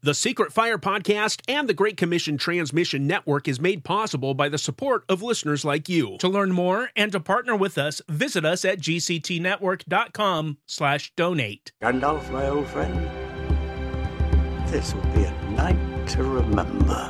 The Secret Fire Podcast and the Great Commission Transmission Network is made possible by the support of listeners like you. To learn more and to partner with us, visit us at gctnetwork.com/donate. Gandalf, my old friend, this will be a night to remember.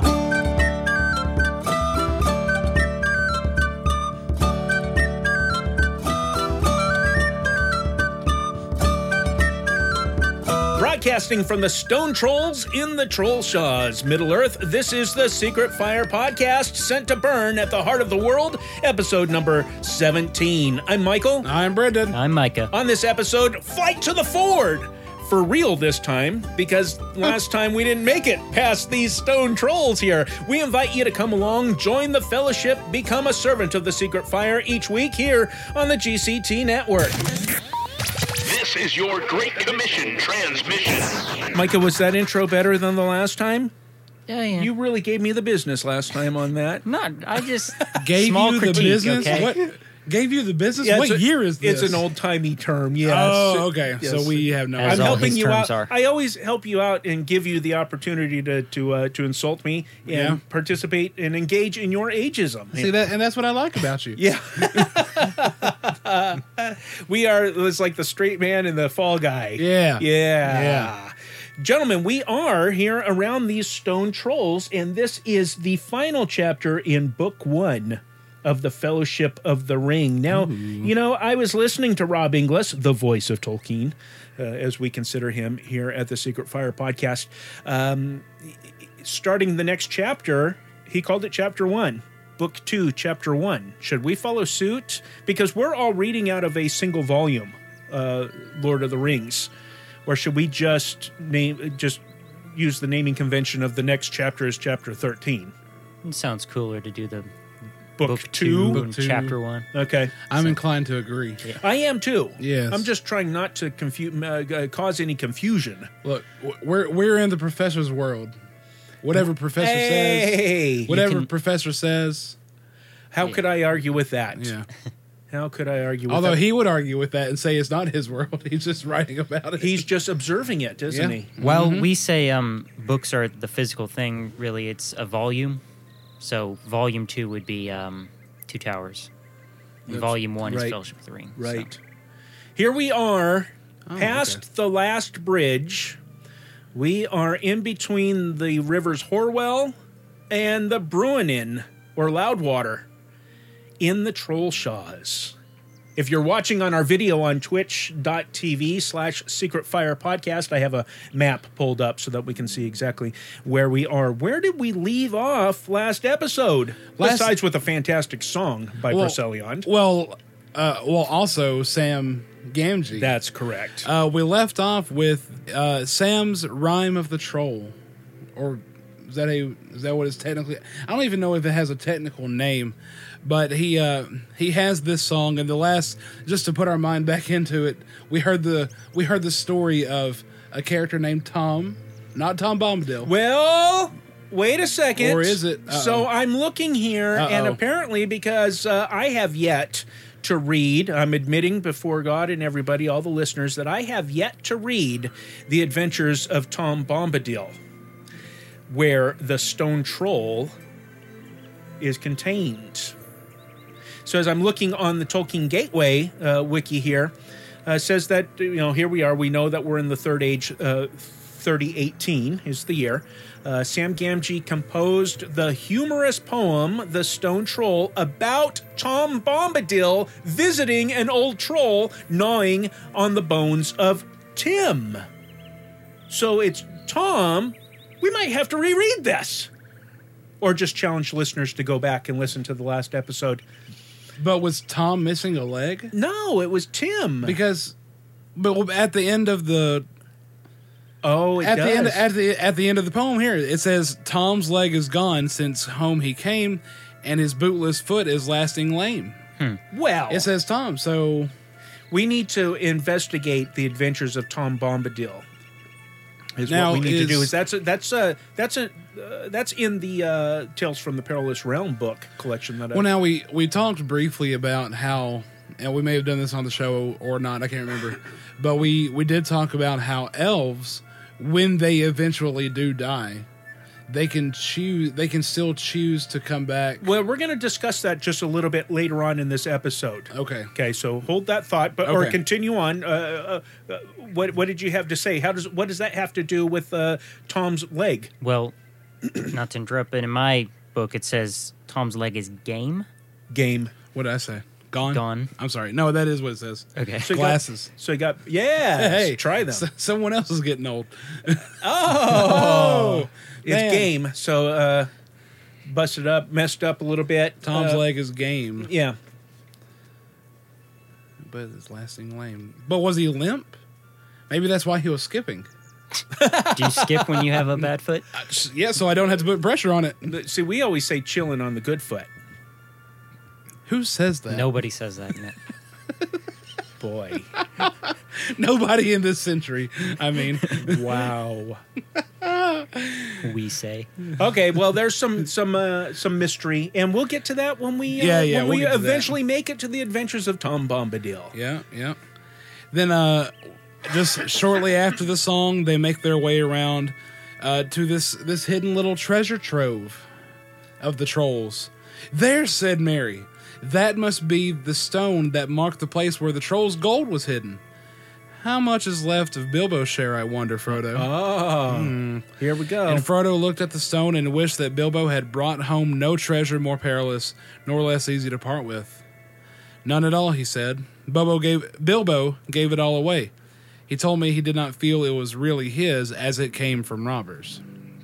Broadcasting from the Stone Trolls in the Trollshaws, Middle-earth, this is the Secret Fire Podcast, sent to burn at the heart of the world, episode number 17. I'm Michael. I'm Brendan. I'm Micah. On this episode, Fight to the Ford! For real this time, because last time we didn't make it past these stone trolls here. We invite you to come along, join the fellowship, become a servant of the Secret Fire each week here on the GCT Network. This is your Great Commission Transmission. Micah, was that intro better than the last time? Yeah. You really gave me the business last time on that. I just Gave small you critique, the business? okay? What? Gave you the business? Yeah, What year is this? It's an old-timey term, yes. Oh, okay. Yes. So we have no As I'm all helping his you terms out. are. I always help you out and give you the opportunity to insult me and Yeah. participate and engage in your ageism. See that, and that's what I like about you. Yeah. It's like the straight man and the fall guy. Yeah. Yeah. Gentlemen, we are here around these stone trolls, and this is the final chapter in book 1 of the Fellowship of the Ring. Now, you know, I was listening to Rob Inglis, the voice of Tolkien, as we consider him here at the Secret Fire Podcast. Starting the next chapter, he called it Chapter 1. Book 2, Chapter 1. Should we follow suit? Because we're all reading out of a single volume, Lord of the Rings. Or should we just use the naming convention of the next chapter as Chapter 13? It sounds cooler to do the Book 2? Book 2. Chapter 1. Okay. I'm inclined to agree. I am too. Yes. I'm just trying not to cause any confusion. Look, we're in the professor's world. Whatever professor Hey! says. Whatever professor says. How could I argue with that? Yeah. How could I argue with Although that? he would argue with that and say it's not his world. He's just writing about it. He's just observing it, isn't Yeah. he? Well, we say books are the physical thing. Really, it's a volume. So volume 2 would be Two Towers. And volume 1 is right. Fellowship of the Ring. Right. Here we are, past okay. the last bridge. We are in between the rivers Horwell and the Bruinen, or Loudwater, in the Trollshaws. If you're watching on our video on twitch.tv/Secret Fire Podcast, I have a map pulled up so that we can see exactly where we are. Where did we leave off last episode? Besides with a fantastic song by Procelion. Well, also Sam Gamgee. That's correct. We left off with Sam's Rhyme of the Troll, or is that what it's technically? I don't even know if it has a technical name, but he has this song. And just to put our mind back into it, we heard the story of a character named Tom, not Tom Bombadil. Well, wait a second. Or is it? So I'm looking here, and apparently because I have yet to read, I'm admitting before God and everybody, all the listeners, that I have yet to read The Adventures of Tom Bombadil, where the stone troll is contained. So as I'm looking on the Tolkien Gateway wiki here, says that, here we are. We know that we're in the Third Age. 3018 is the year. Sam Gamgee composed the humorous poem, The Stone Troll, about Tom Bombadil visiting an old troll gnawing on the bones of Tim. So it's Tom. We might have to reread this. Or just challenge listeners to go back and listen to the last episode. But was Tom missing a leg? No, it was Tim. But at the end of the at the end of the poem here, it says Tom's leg is gone since home he came, and his bootless foot is lasting lame. Well, It says Tom, so we need to investigate the adventures of Tom Bombadil. Now, What we need to do is that's in the Tales from the Perilous Realm book collection. now we talked briefly about how, and we may have done this on the show or not, I can't remember, but we did talk about how elves when they eventually do die, they can still choose to come back. Well, we're going to discuss that just a little bit later on in this episode. Okay. Okay, so hold that thought, but or continue on. What did you have to say? What does that have to do with Tom's leg? Well, not to interrupt, but in my book it says Tom's leg is game. Game. What did I say? Gone? Gone. I'm sorry. No, that is what it says. Okay. So Glasses. You got hey, try them. Someone else is getting old. Oh, it's man. game. So busted up, messed up a little bit. Tom's leg is game, Yeah. but it's lasting lame. But was he limp? Maybe that's why he was skipping. Do you skip when you have a bad foot? Yeah, so I don't have to put pressure on it. See, we always say chilling on the good foot. Who says that? Nobody says that. No. Boy. Nobody in this century. I mean, Wow. We say. Okay, well, there's some mystery, and we'll get to that when we when we'll we get to eventually make it to the adventures of Tom Bombadil. yeah. Then, just shortly after the song, they make their way around to this hidden little treasure trove of the trolls. There, said Mary, that must be the stone that marked the place where the trolls' gold was hidden. How much is left of Bilbo's share, I wonder, Frodo? Oh, here we go. And Frodo looked at the stone and wished that Bilbo had brought home no treasure more perilous nor less easy to part with. None at all, he said. Bilbo gave it all away. He told me he did not feel it was really his, as it came from robbers.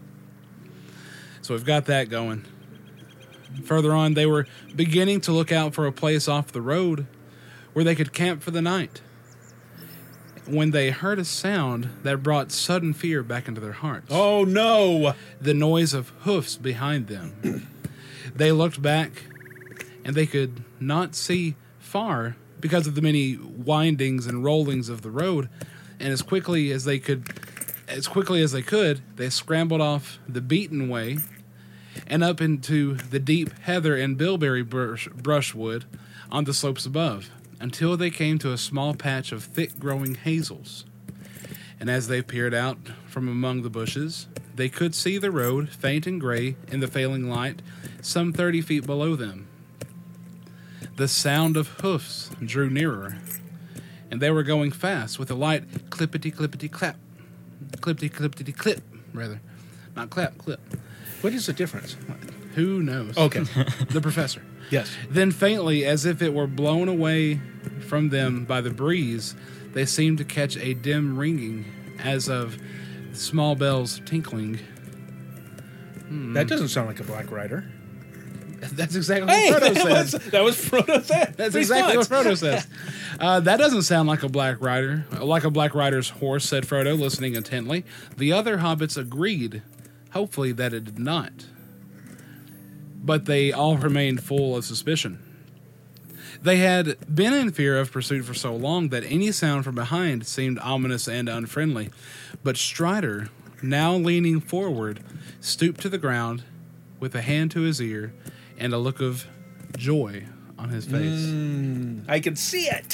So we've got that going. Further on, they were beginning to look out for a place off the road where they could camp for the night, when they heard a sound that brought sudden fear back into their hearts. Oh, no. The noise of hoofs behind them. They looked back, and they could not see far because of the many windings and rollings of the road, and as quickly as they could, they scrambled off the beaten way and up into the deep heather and bilberry brushwood on the slopes above, until they came to a small patch of thick-growing hazels. And as they peered out from among the bushes, they could see the road, faint and gray in the failing light, some 30 feet below them. The sound of hoofs drew nearer, and they were going fast, with a light clippity-clippity-clap. Clippity-clippity-clip, rather. Not clap, clip. What is the difference? Who knows? Okay. The professor. Yes. Then faintly, as if it were blown away from them by the breeze, they seemed to catch a dim ringing, as of small bells tinkling. That doesn't sound like a Black Rider. That's exactly what Frodo says. That was Frodo said. That's exactly what Frodo says. That doesn't sound like a Black Rider. Like a Black Rider's horse, said Frodo, listening intently. The other hobbits agreed, hopefully, that it did not. But they all remained full of suspicion. They had been in fear of pursuit for so long that any sound from behind seemed ominous and unfriendly. But Strider, now leaning forward, stooped to the ground with a hand to his ear and a look of joy on his face. I can see it.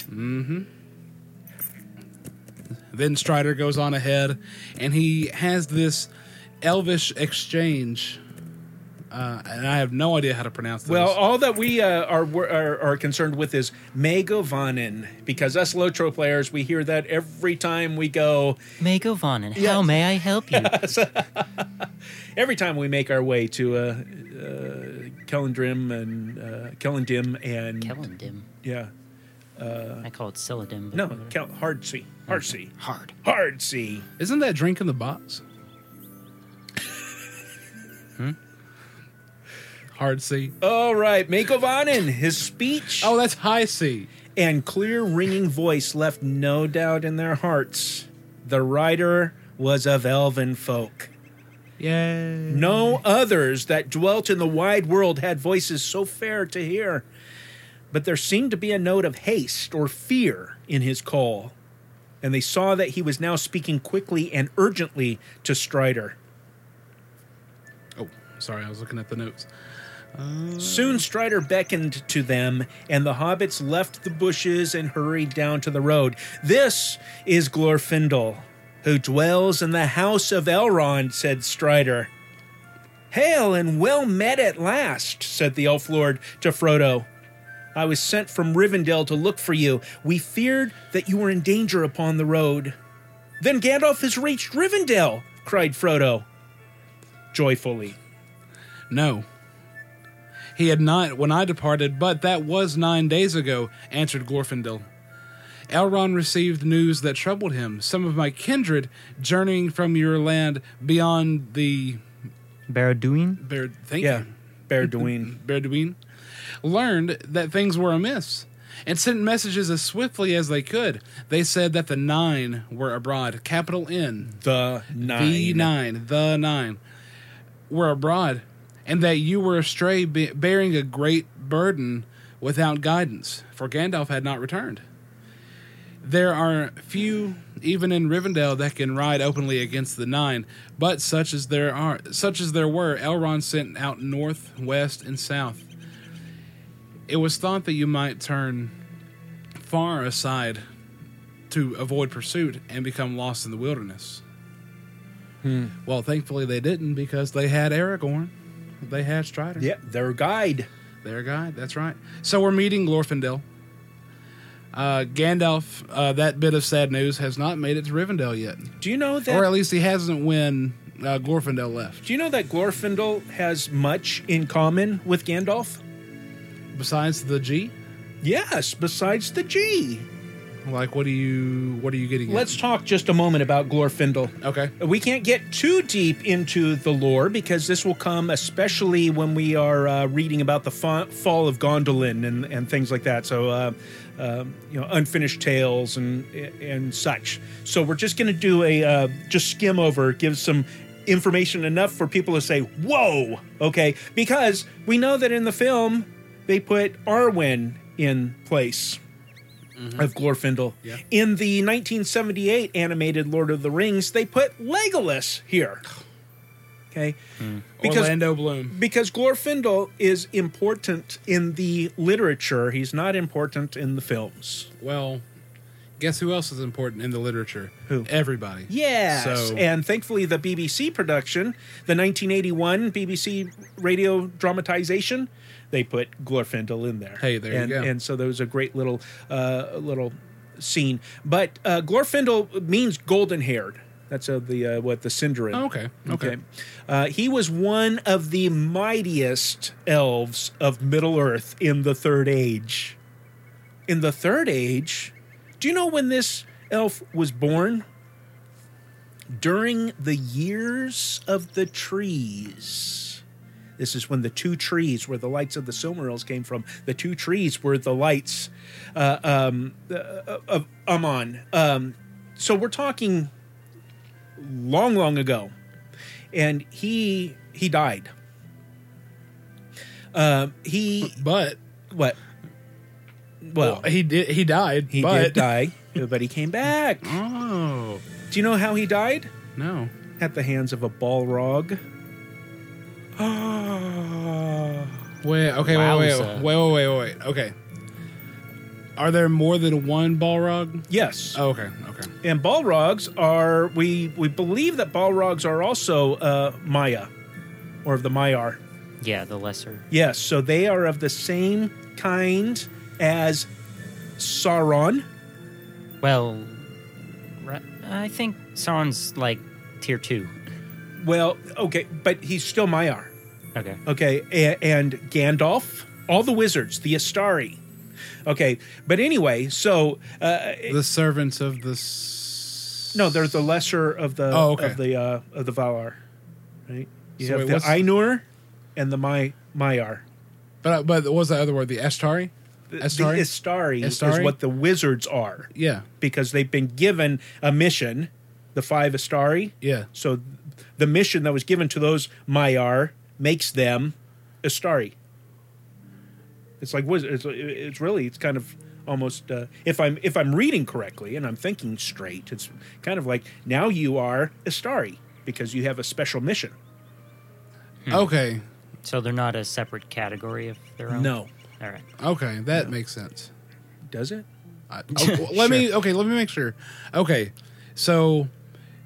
Then Strider goes on ahead, and he has this elvish exchange, and I have no idea how to pronounce this. Well, all that we are concerned with is Megovanen, because us Lotro players, we hear that every time we go. Megovanen, how may I help you? Every time we make our way to Kellendim and Kellendim. Yeah. I call it Celadin. No, Hardsea. Hard. Hardsea. Isn't that drink in the box? Hard C. All right, Megovanen, his speech Oh, that's high C. and clear ringing voice left no doubt in their hearts. The rider was of elven folk. Yay. No others that dwelt in the wide world had voices so fair to hear. But there seemed to be a note of haste or fear in his call, and they saw that he was now speaking quickly and urgently to Strider. Oh, sorry, I was looking at the notes. Soon Strider beckoned to them, and the hobbits left the bushes and hurried down to the road. This is Glorfindel, who dwells in the house of Elrond, said Strider. Hail and well met at last, said the Elf Lord to Frodo. I was sent from Rivendell to look for you. We feared that you were in danger upon the road. Then Gandalf has reached Rivendell, cried Frodo, joyfully. No. He had not when I departed, but that was 9 days ago, answered Glorfindel. Elrond received news that troubled him. Some of my kindred, journeying from your land beyond the... Barad-dûn? Barad-dûn, learned that things were amiss, and sent messages as swiftly as they could. They said that the Nine were abroad, capital N. The Nine were abroad, and that you were astray, bearing a great burden without guidance, for Gandalf had not returned. There are few, even in Rivendell, that can ride openly against the Nine, but such as there were, Elrond sent out north, west, and south. It was thought that you might turn far aside to avoid pursuit and become lost in the wilderness. Well, thankfully they didn't, because they had Aragorn. They had Strider. Yeah, their guide. Their guide, that's right. So we're meeting Glorfindel. Gandalf, that bit of sad news, has not made it to Rivendell yet. Do you know that? Or at least he hasn't when Glorfindel left. Do you know that Glorfindel has much in common with Gandalf? Besides the G? Yes, besides the G. Like, what are you getting at? Let's talk just a moment about Glorfindel. Okay. We can't get too deep into the lore, because this will come especially when we are reading about the fall of Gondolin and things like that. So, unfinished tales and such. So we're just going to do just skim over, give some information enough for people to say, whoa, okay? Because we know that in the film, they put Arwen in place of Glorfindel. Yeah. In the 1978 animated Lord of the Rings, they put Legolas here. Okay? Because Orlando Bloom. Because Glorfindel is important in the literature. He's not important in the films. Well, guess who else is important in the literature? Who? Everybody. Yes. So. And thankfully the BBC production, the 1981 BBC radio dramatization, they put Glorfindel in there. Hey, there you go. And so there was a great little scene. But Glorfindel means golden-haired. That's the Sindarin. Oh, okay. He was one of the mightiest elves of Middle-earth in the Third Age. In the Third Age, do you know when this elf was born? During the Years of the Trees. This is when the two trees where the lights of the Silmarils came from. The two trees were the lights of Aman. So we're talking long, long ago. And he died. But what? Well, he died. He did die, but he came back. Oh. Do you know how he died? No. At the hands of a Balrog. Wait. Okay. Are there more than one Balrog? Yes. Oh, okay. And Balrogs are, we believe that Balrogs are also Maya, or of the Maiar. Yeah, the lesser. Yes, so they are of the same kind as Sauron. Well, I think Sauron's like tier 2. Well, okay, but he's still Maiar. Okay. Okay, and Gandalf, all the wizards, the Astari. Okay, but anyway, so the servants of the no, they're the lesser of the of the Valar, right? You have the Ainur and the Maiar. But what was the other word? The Astari? The Astari is what the wizards are. Yeah, because they've been given a mission, the 5 Astari. Yeah. So the mission that was given to those Maiar makes them Astari. It's like it's kind of almost if I'm reading correctly and I'm thinking straight, it's kind of like now you are Astari because you have a special mission. Okay. So they're not a separate category of their own? No. All right. Okay, that makes sense. Does it? Let me make sure. Okay, so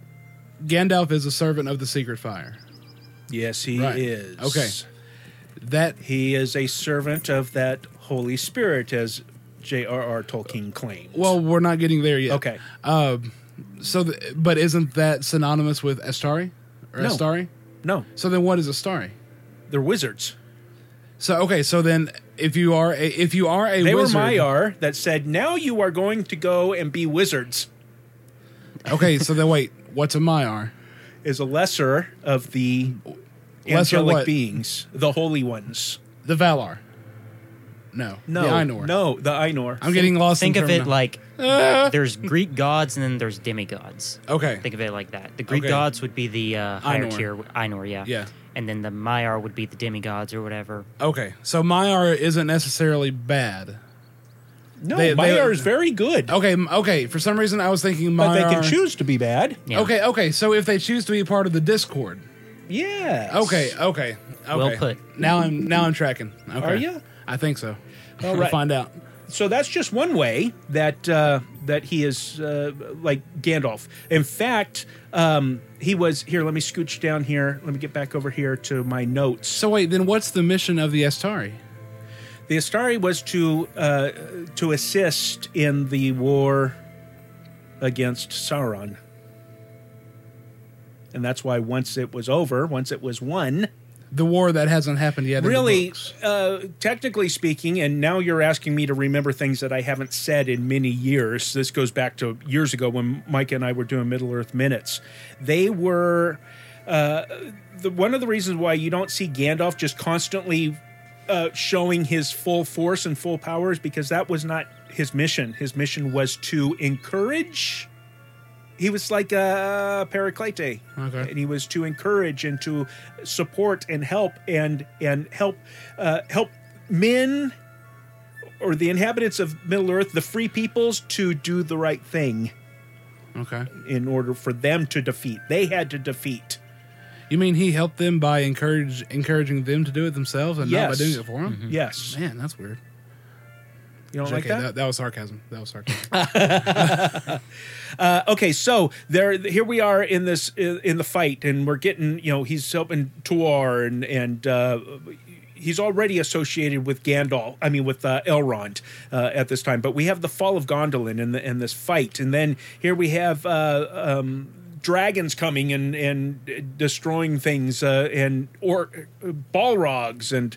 Gandalf is a servant of the Secret Fire. Yes, he Right. is. Okay. That He is a servant of that Holy Spirit, as J.R.R. Tolkien claims. well, we're not getting there yet. okay. But isn't that synonymous with Astari or No. Astari? No, So then, what is Astari? they're wizards. So okay, so then if you are a They wizard, were Maiar that said, now you are going to go and be wizards, okay, so then wait, what's a Maiar? is a lesser of the Lesser angelic what? beings, the holy ones. The Valar. No, No, the Ainur. No, the Ainur. I'm getting lost. Think in of it terminology. like there's Greek gods and then there's demigods. Okay. Think of it like that. The Greek Okay. gods would be the higher Ainur. tier, Ainur, yeah. Yeah. And then the Maiar would be the demigods or whatever. Okay, so Maiar isn't necessarily bad. No, They- Maiar is very good, Okay. For some reason, I was thinking Maiar. but they can choose to be bad. Yeah. Okay. So if they choose to be part of the Discord, Yes. okay. Well put. Now I'm tracking. Okay. Are ya? I think so. All We'll right. find out. So that's just one way that that he is like Gandalf. In fact, he was here. Let me scooch down here. Let me get back over here to my notes. So wait, then what's the mission of the Astari? The Astari was to assist in the war against Sauron, and that's why once it was over, once it was won. The war that hasn't happened yet. in the Really, books. technically speaking, and now you're asking me to remember things that I haven't said in many years. This goes back to years ago when Mike and I were doing Middle Earth Minutes. They were one of the reasons why you don't see Gandalf just constantly showing his full force and full power is because that was not his mission. His mission was to encourage. He was like a Paraclete, Okay. and he was to encourage and to support and help and help men or the inhabitants of Middle Earth, the free peoples, to do the right thing Okay. in order for them to defeat. They had to defeat. You mean he helped them by encouraging them to do it themselves and not by Yes. doing it for them? Yes, Man, that's weird. you don't like Okay, that? that was sarcasm. That was sarcasm. Okay, so here we are in this in the fight, and we're getting he's helping Tuar, and he's already associated with Gandalf. I mean, with Elrond at this time. But we have the fall of Gondolin in this fight, and then here we have dragons coming and destroying things, and Balrogs, and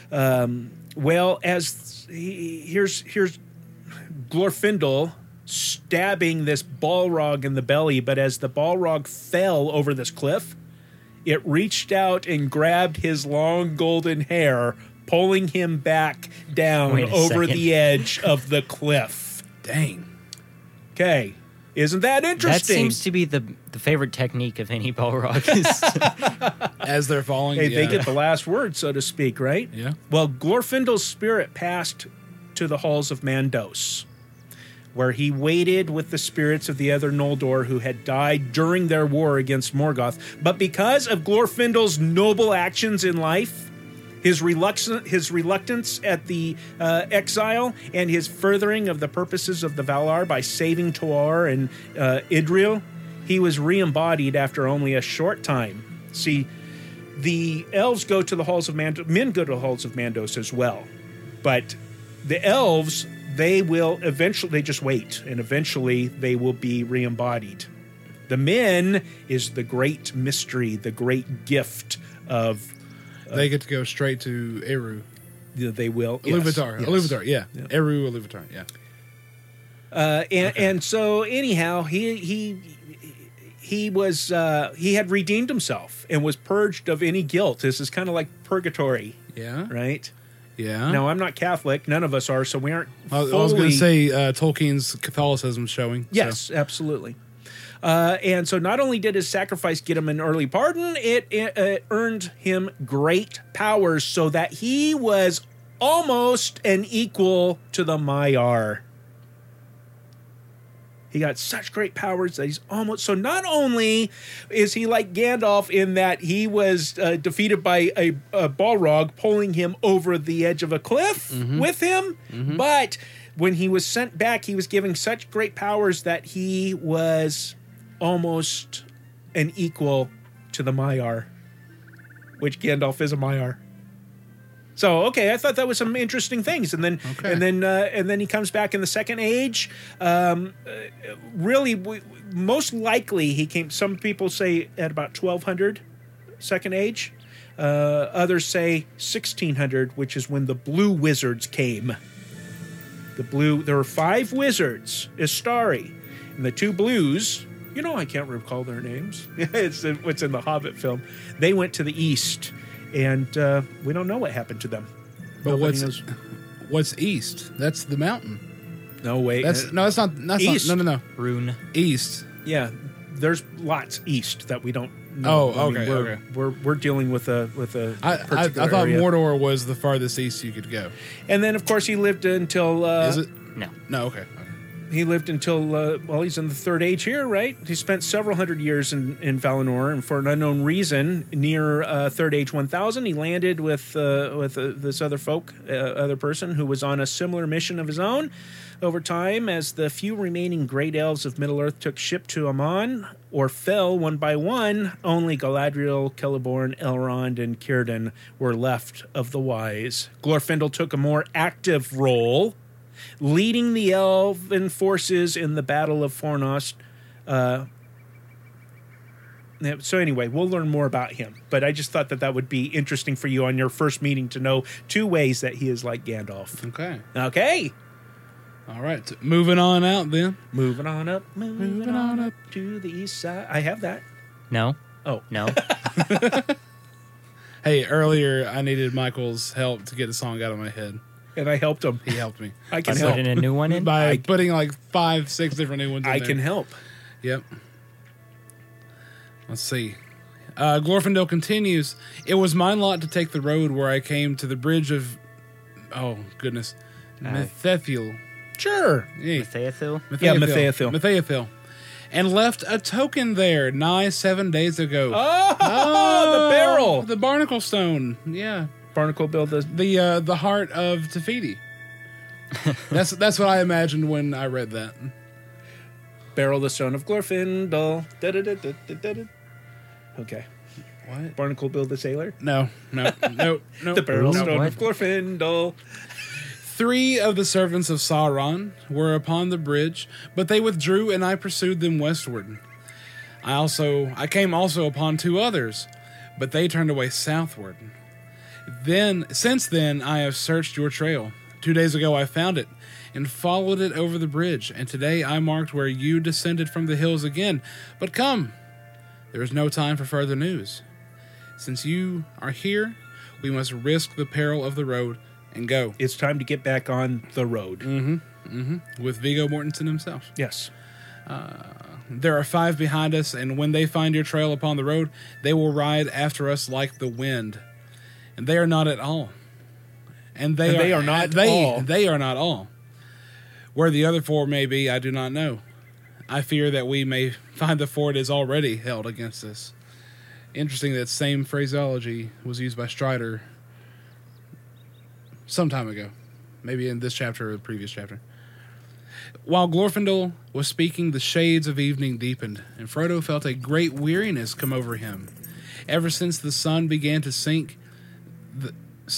here's Glorfindel stabbing this Balrog in the belly, but as the Balrog fell over this cliff, it reached out and grabbed his long golden hair, pulling him back down Wait a over second. the edge of the cliff. Dang. Okay. Isn't that That interesting? seems to be the favorite technique of any Balrog. As they're falling. Hey, yeah. they get the last word, so to speak, right? Yeah. Well, Glorfindel's spirit passed to the halls of Mandos, where he waited with the spirits of the other Noldor who had died during their war against Morgoth. But because of Glorfindel's noble actions in life, his reluctance at the exile, and his furthering of the purposes of the Valar by saving Tuar and Idril, he was re-embodied after only a short time. See, the elves go to the halls of Mandos. Men go to the halls of Mandos as well, but the elves, they will eventually. They just wait, and eventually they will be re-embodied. The men is the great mystery, the great gift of. They get to go straight to Eru. They will. Iluvatar. Yes. Iluvatar, yeah. Eru Iluvatar, yeah. And so anyhow, he was he had redeemed himself and was purged of any guilt. This is kind of like purgatory, Yeah. right? Yeah. Now, I'm not Catholic. None of us are, so we aren't. I was going fully- to say Tolkien's Catholicism showing. so. Yes, absolutely. And so not only did his sacrifice get him an early pardon, it earned him great powers so that he was almost an equal to the Maiar. He got such great powers that he's almost... So not only is he like Gandalf in that he was defeated by a Balrog pulling him over the edge of a cliff with him, but when he was sent back, he was given such great powers that he was almost an equal to the Maiar, which Gandalf is a Maiar. So I thought that was some interesting things, and then he comes back in the Second Age. Most likely he came. Some people say at about 1200 Second Age. Others say 1600, which is when the Blue Wizards came. There were 5 wizards, Istari, and the 2 blues. I can't recall their names. It's what's in the Hobbit film. They went to the east. And we don't know what happened to them. But what's east? That's the mountain. No, wait. That's not east. No. Rune. East. Yeah, there's lots east that we don't know. Okay. We're dealing with a I particular thought area. Mordor was the farthest east you could go. And then, of course, he lived until... Is it? No. No, okay. He lived until, he's in the Third Age here, right? He spent several hundred years in Valinor, and for an unknown reason, near Third Age 1000, he landed with this other person who was on a similar mission of his own. Over time, as the few remaining Great Elves of Middle-earth took ship to Aman, or fell one by one, only Galadriel, Celeborn, Elrond, and Círdan were left of the wise. Glorfindel took a more active role, leading the elven forces in the Battle of Fornost. So anyway, we'll learn more about him. But I just thought that would be interesting for you on your first meeting to know 2 ways that he is like Gandalf. Okay. All right. Moving on out then. Moving on up to the east side. I have that. No. Oh. No. Hey, earlier I needed Michael's help to get a song out of my head. And I helped him. He helped me. I can By help. putting a new one in? By putting like 5, 6 different new ones in I there. can help. Yep. Let's see. Glorfindel continues. It was my lot to take the road where I came to the bridge of... Oh, goodness. Methethiel. Sure. Hey. Theothil? Yeah, Methaethil. Methaethil. And left a token there nigh 7 days ago. Oh, the barrel. The barnacle stone. Yeah. Barnacle build the... The heart of Tefiti. That's what I imagined when I read that. Barrel the stone of Glorfindel. Da-da-da-da-da-da. Okay. What? Barnacle build the sailor. No. The barrel stone of Glorfindel. 3 of the servants of Sauron were upon the bridge, but they withdrew, and I pursued them westward. I came also upon 2 others, but they turned away southward. Since then, I have searched your trail. 2 days ago, I found it and followed it over the bridge, and today I marked where you descended from the hills again. But come, there is no time for further news. Since you are here, we must risk the peril of the road and go. It's time to get back on the road. With Viggo Mortensen himself. Yes. There are 5 behind us, and when they find your trail upon the road, they will ride after us like the wind. And they are not at all. They are not all. Where the other 4 may be, I do not know. I fear that we may find the fort is already held against us. Interesting that same phraseology was used by Strider some time ago. Maybe in this chapter or the previous chapter. While Glorfindel was speaking, the shades of evening deepened, and Frodo felt a great weariness come over him. Ever since the sun began to sink, the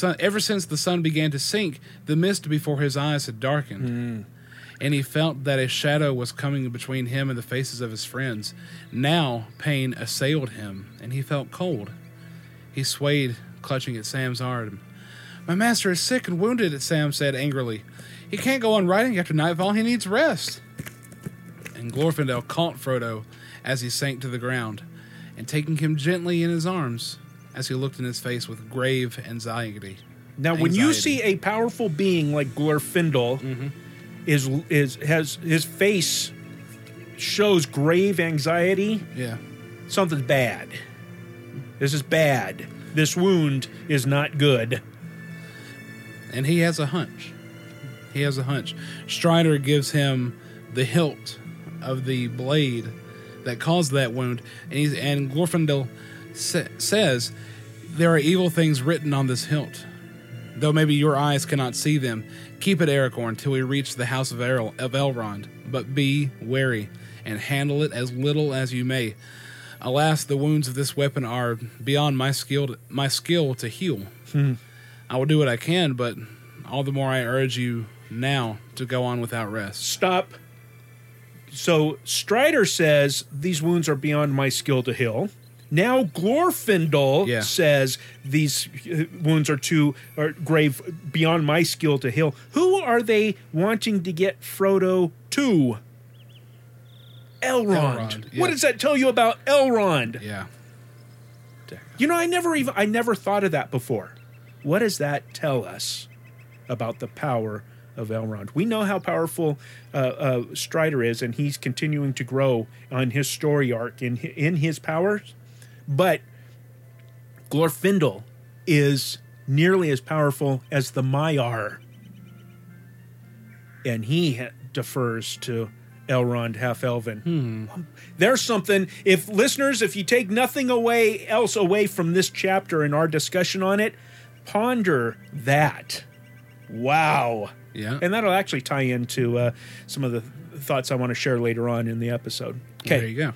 mist before his eyes had darkened, and he felt that a shadow was coming between him and the faces of his friends. Now pain assailed him, and he felt cold. He swayed, clutching at Sam's arm. "My master is sick and wounded," Sam said angrily. "He can't go on riding after nightfall. He needs rest." And Glorfindel caught Frodo as he sank to the ground, and taking him gently in his arms, as he looked in his face with grave anxiety. Now, when you see a powerful being like Glorfindel, has his face shows grave anxiety, Yeah. something's bad. This is bad. This wound is not good. And he has a hunch. Strider gives him the hilt of the blade that caused that wound, and Glorfindel says, "There are evil things written on this hilt. Though maybe your eyes cannot see them, keep it, Aragorn, till we reach the house of Elrond. But be wary, and handle it as little as you may. Alas, the wounds of this weapon are beyond my skill to heal. I will do what I can, but all the more I urge you now to go on without rest. Stop. So Strider says these wounds are beyond my skill to heal. Now Glorfindel says these wounds are grave beyond my skill to heal. Who are they wanting to get Frodo to? Elrond. Yeah. What does that tell you about Elrond? Yeah. You know, I never thought of that before. What does that tell us about the power of Elrond? We know how powerful Strider is, and he's continuing to grow on his story arc in his powers. But Glorfindel is nearly as powerful as the Maiar, and he defers to Elrond half-elven. There's something. If you take nothing else away from this chapter and our discussion on it, ponder that. Wow. Yeah. And that'll actually tie into some of the thoughts I want to share later on in the episode. Okay. There you go.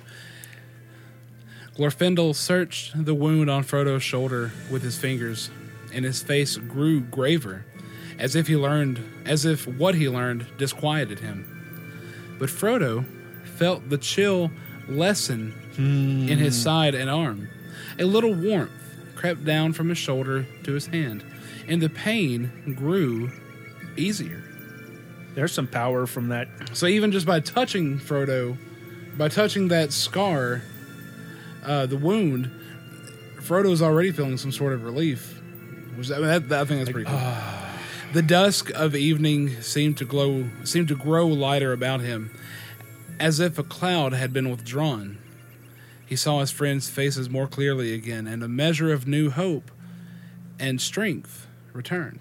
Glorfindel searched the wound on Frodo's shoulder with his fingers, and his face grew graver, as if what he learned disquieted him. But Frodo felt the chill lessen in his side and arm. A little warmth crept down from his shoulder to his hand, and the pain grew easier. There's some power from that. So even just by touching Frodo, by touching that scar, the wound, Frodo's already feeling some sort of relief. I think that's pretty cool. The dusk of evening seemed to grow lighter about him, as if a cloud had been withdrawn. He saw his friends' faces more clearly again, and a measure of new hope and strength returned.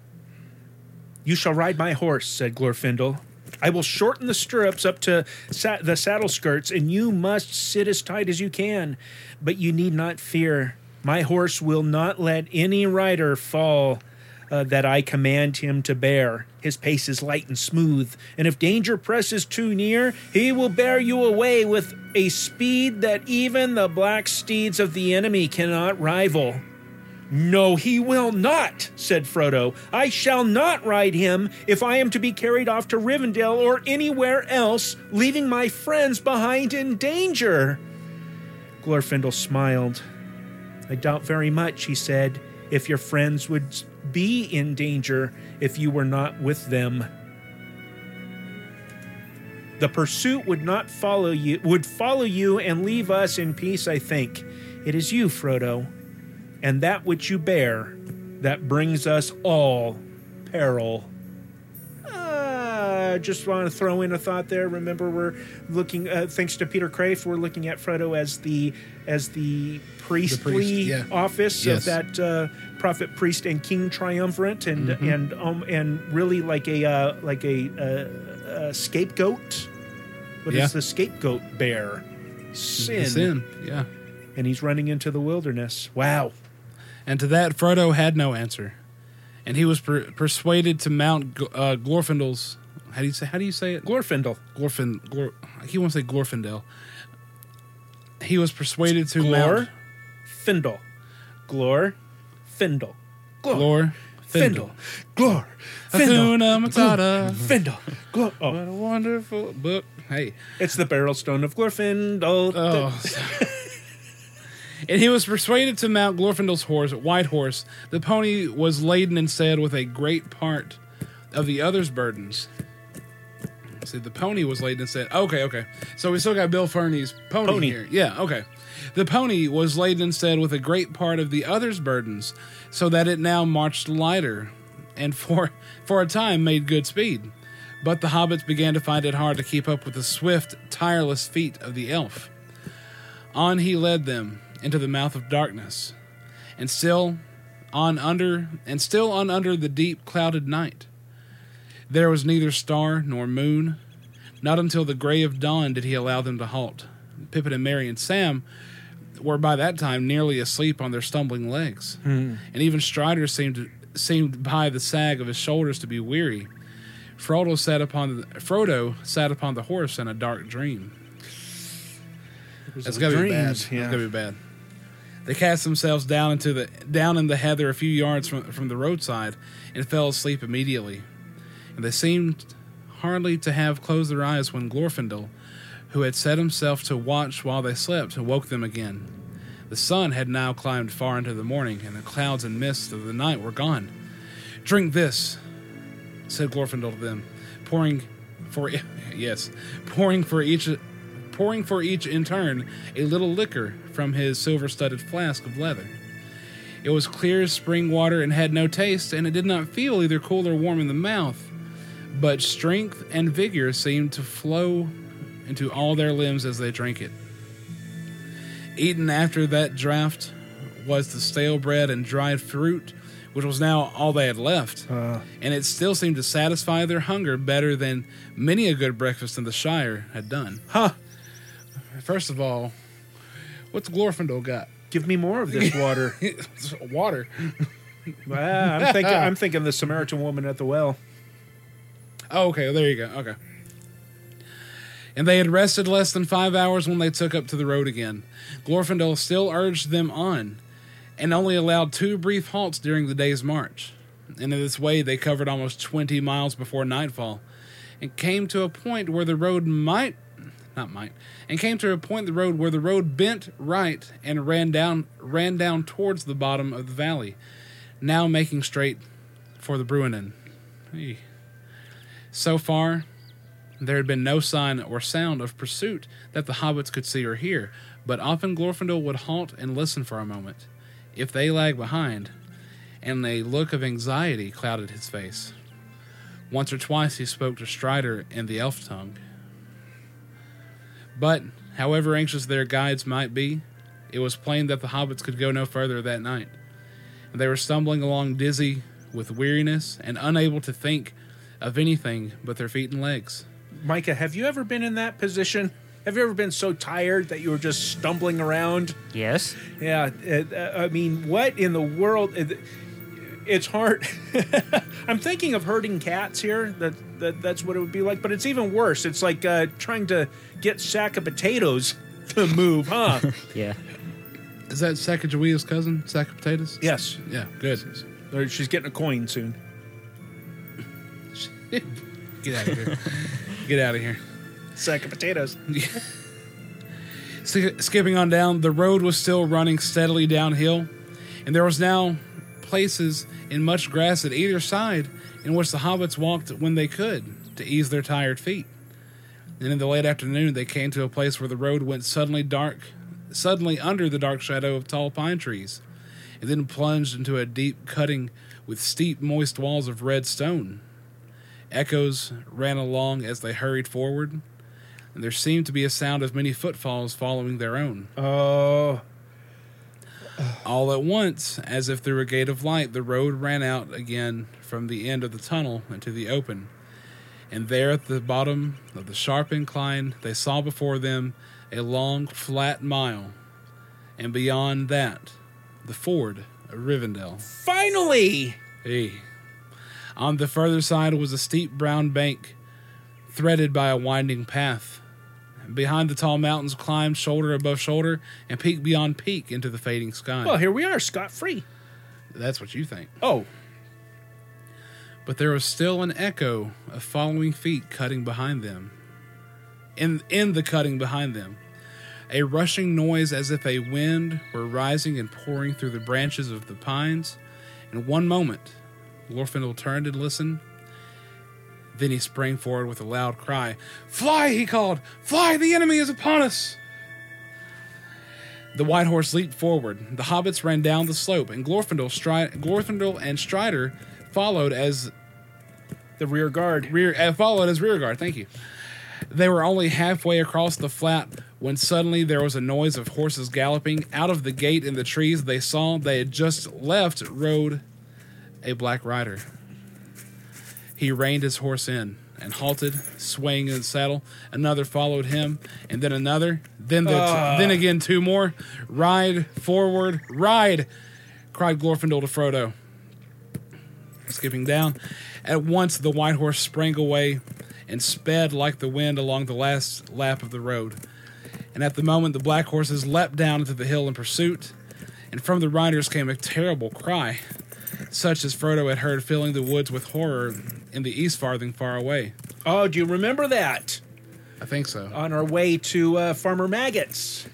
You shall ride my horse, said Glorfindel. I will shorten the stirrups up to the saddle skirts, and you must sit as tight as you can. But you need not fear. My horse will not let any rider fall that I command him to bear. His pace is light and smooth, and if danger presses too near, he will bear you away with a speed that even the black steeds of the enemy cannot rival. No, he will not, said Frodo. I shall not ride him if I am to be carried off to Rivendell or anywhere else, leaving my friends behind in danger. Glorfindel smiled. I doubt very much, he said, if your friends would be in danger if you were not with them. The pursuit would follow you and leave us in peace, I think. It is you, Frodo, and that which you bear that brings us all peril. Just want to throw in a thought there. Remember, we're looking, thanks to Peter Crave, we're looking at Frodo as the priestly office of that prophet, priest, and king triumvirate, and really like a scapegoat. What does the scapegoat bear? Sin. Yeah. And he's running into the wilderness. Wow. And to that, Frodo had no answer, and he was persuaded to mount Glorfindel's. How do you say it? Glorfindel. He won't say Glorfindel. He was persuaded to mount Glorfindel. Glorfindel. Glorfindel. Glorfindel. Hakuna Matata. Findel. What a wonderful book. Hey. It's the barrel stone of Glorfindel. Oh. And he was persuaded to mount Glorfindel's white horse. The pony was laden instead with a great part of the other's burdens. See, the pony was laden instead. Okay. So we still got Bill Ferny's pony here. Yeah, okay. The pony was laden instead with a great part of the other's burdens, so that it now marched lighter, and for a time made good speed. But the hobbits began to find it hard to keep up with the swift, tireless feet of the elf. On he led them into the mouth of darkness, and still on under the deep clouded night. There was neither star nor moon. Not until the gray of dawn did he allow them to halt. Pippin and Merry and Sam were by that time nearly asleep on their stumbling legs, and even Strider seemed by the sag of his shoulders to be weary. Frodo sat upon the horse in a dark dream. That's gonna be bad. Yeah. That's gonna be bad. They cast themselves down in the heather a few yards from the roadside and fell asleep immediately. And they seemed hardly to have closed their eyes when Glorfindel, who had set himself to watch while they slept, woke them again. The sun had now climbed far into the morning, and the clouds and mists of the night were gone. "Drink this," said Glorfindel to them, pouring for each in turn a little liquor from his silver-studded flask of leather. It was clear as spring water and had no taste, and it did not feel either cool or warm in the mouth, but strength and vigor seemed to flow into all their limbs as they drank it. Eaten after that draught was the stale bread and dried fruit, which was now all they had left, and it still seemed to satisfy their hunger better than many a good breakfast in the Shire had done. Huh. First of all, what's Glorfindel got? Give me more of this water. Water. I'm thinking the Samaritan woman at the well. Oh, okay, there you go. Okay. And they had rested less than 5 hours when they took up to the road again. Glorfindel still urged them on, and only allowed 2 brief halts during the day's march. And in this way they covered almost 20 miles before nightfall, and came to a point where the road where the road bent right and ran down towards the bottom of the valley, now making straight for the Bruinen. Hey. So far, there had been no sign or sound of pursuit that the hobbits could see or hear, but often Glorfindel would halt and listen for a moment, if they lagged behind, and a look of anxiety clouded his face. Once or twice he spoke to Strider in the elf tongue. But, however anxious their guides might be, it was plain that the hobbits could go no further that night, and they were stumbling along dizzy with weariness and unable to think of anything but their feet and legs. Micah, have you ever been in that position? Have you ever been so tired that you were just stumbling around? Yes. Yeah. I mean, what in the world? It's hard. I'm thinking of herding cats here. That's what it would be like. But it's even worse. It's like trying to get sack of potatoes to move, huh? Yeah. Is that Sacagawea's cousin, Sack of Potatoes? Yes. Yeah, good. Or she's getting a coin soon. Get out of here. Get out of here. Sack of potatoes. Skipping on down, the road was still running steadily downhill, and there was now places in much grass at either side in which the hobbits walked when they could to ease their tired feet. And in the late afternoon, they came to a place where the road went suddenly under the dark shadow of tall pine trees, and then plunged into a deep cutting with steep, moist walls of red stone. Echoes ran along as they hurried forward, and there seemed to be a sound of many footfalls following their own. Oh. All at once, as if through a gate of light, the road ran out again from the end of the tunnel into the open. And there at the bottom of the sharp incline, they saw before them a long, flat mile, and beyond that, the ford of Rivendell. Finally! Hey. On the further side was a steep brown bank, threaded by a winding path. Behind the tall mountains climbed shoulder above shoulder and peak beyond peak into the fading sky. Well, here we are, scot-free. That's what you think. Oh. But there was still an echo of following feet cutting behind them. In the cutting behind them. A rushing noise as if a wind were rising and pouring through the branches of the pines. In one moment, Glorfindel turned and listened. Then he sprang forward with a loud cry. "Fly!" he called. "Fly! The enemy is upon us!" The white horse leaped forward. The hobbits ran down the slope, and Glorfindel and Strider followed as the rear guard. Followed as rear guard. Thank you. They were only halfway across the flat when suddenly there was a noise of horses galloping. Out of the gate in the trees they had just left rode a black rider. He reined his horse in and halted, swaying in the saddle. Another followed him, and then another. Then again 2 more. "Ride, forward, ride!" cried Glorfindel to Frodo. Skipping down, at once the white horse sprang away and sped like the wind along the last lap of the road. And at the moment, the black horses leapt down into the hill in pursuit, and from the riders came a terrible cry, such as Frodo had heard filling the woods with horror in the East Farthing far away. Oh, do you remember that? I think so. On our way to Farmer Maggot's.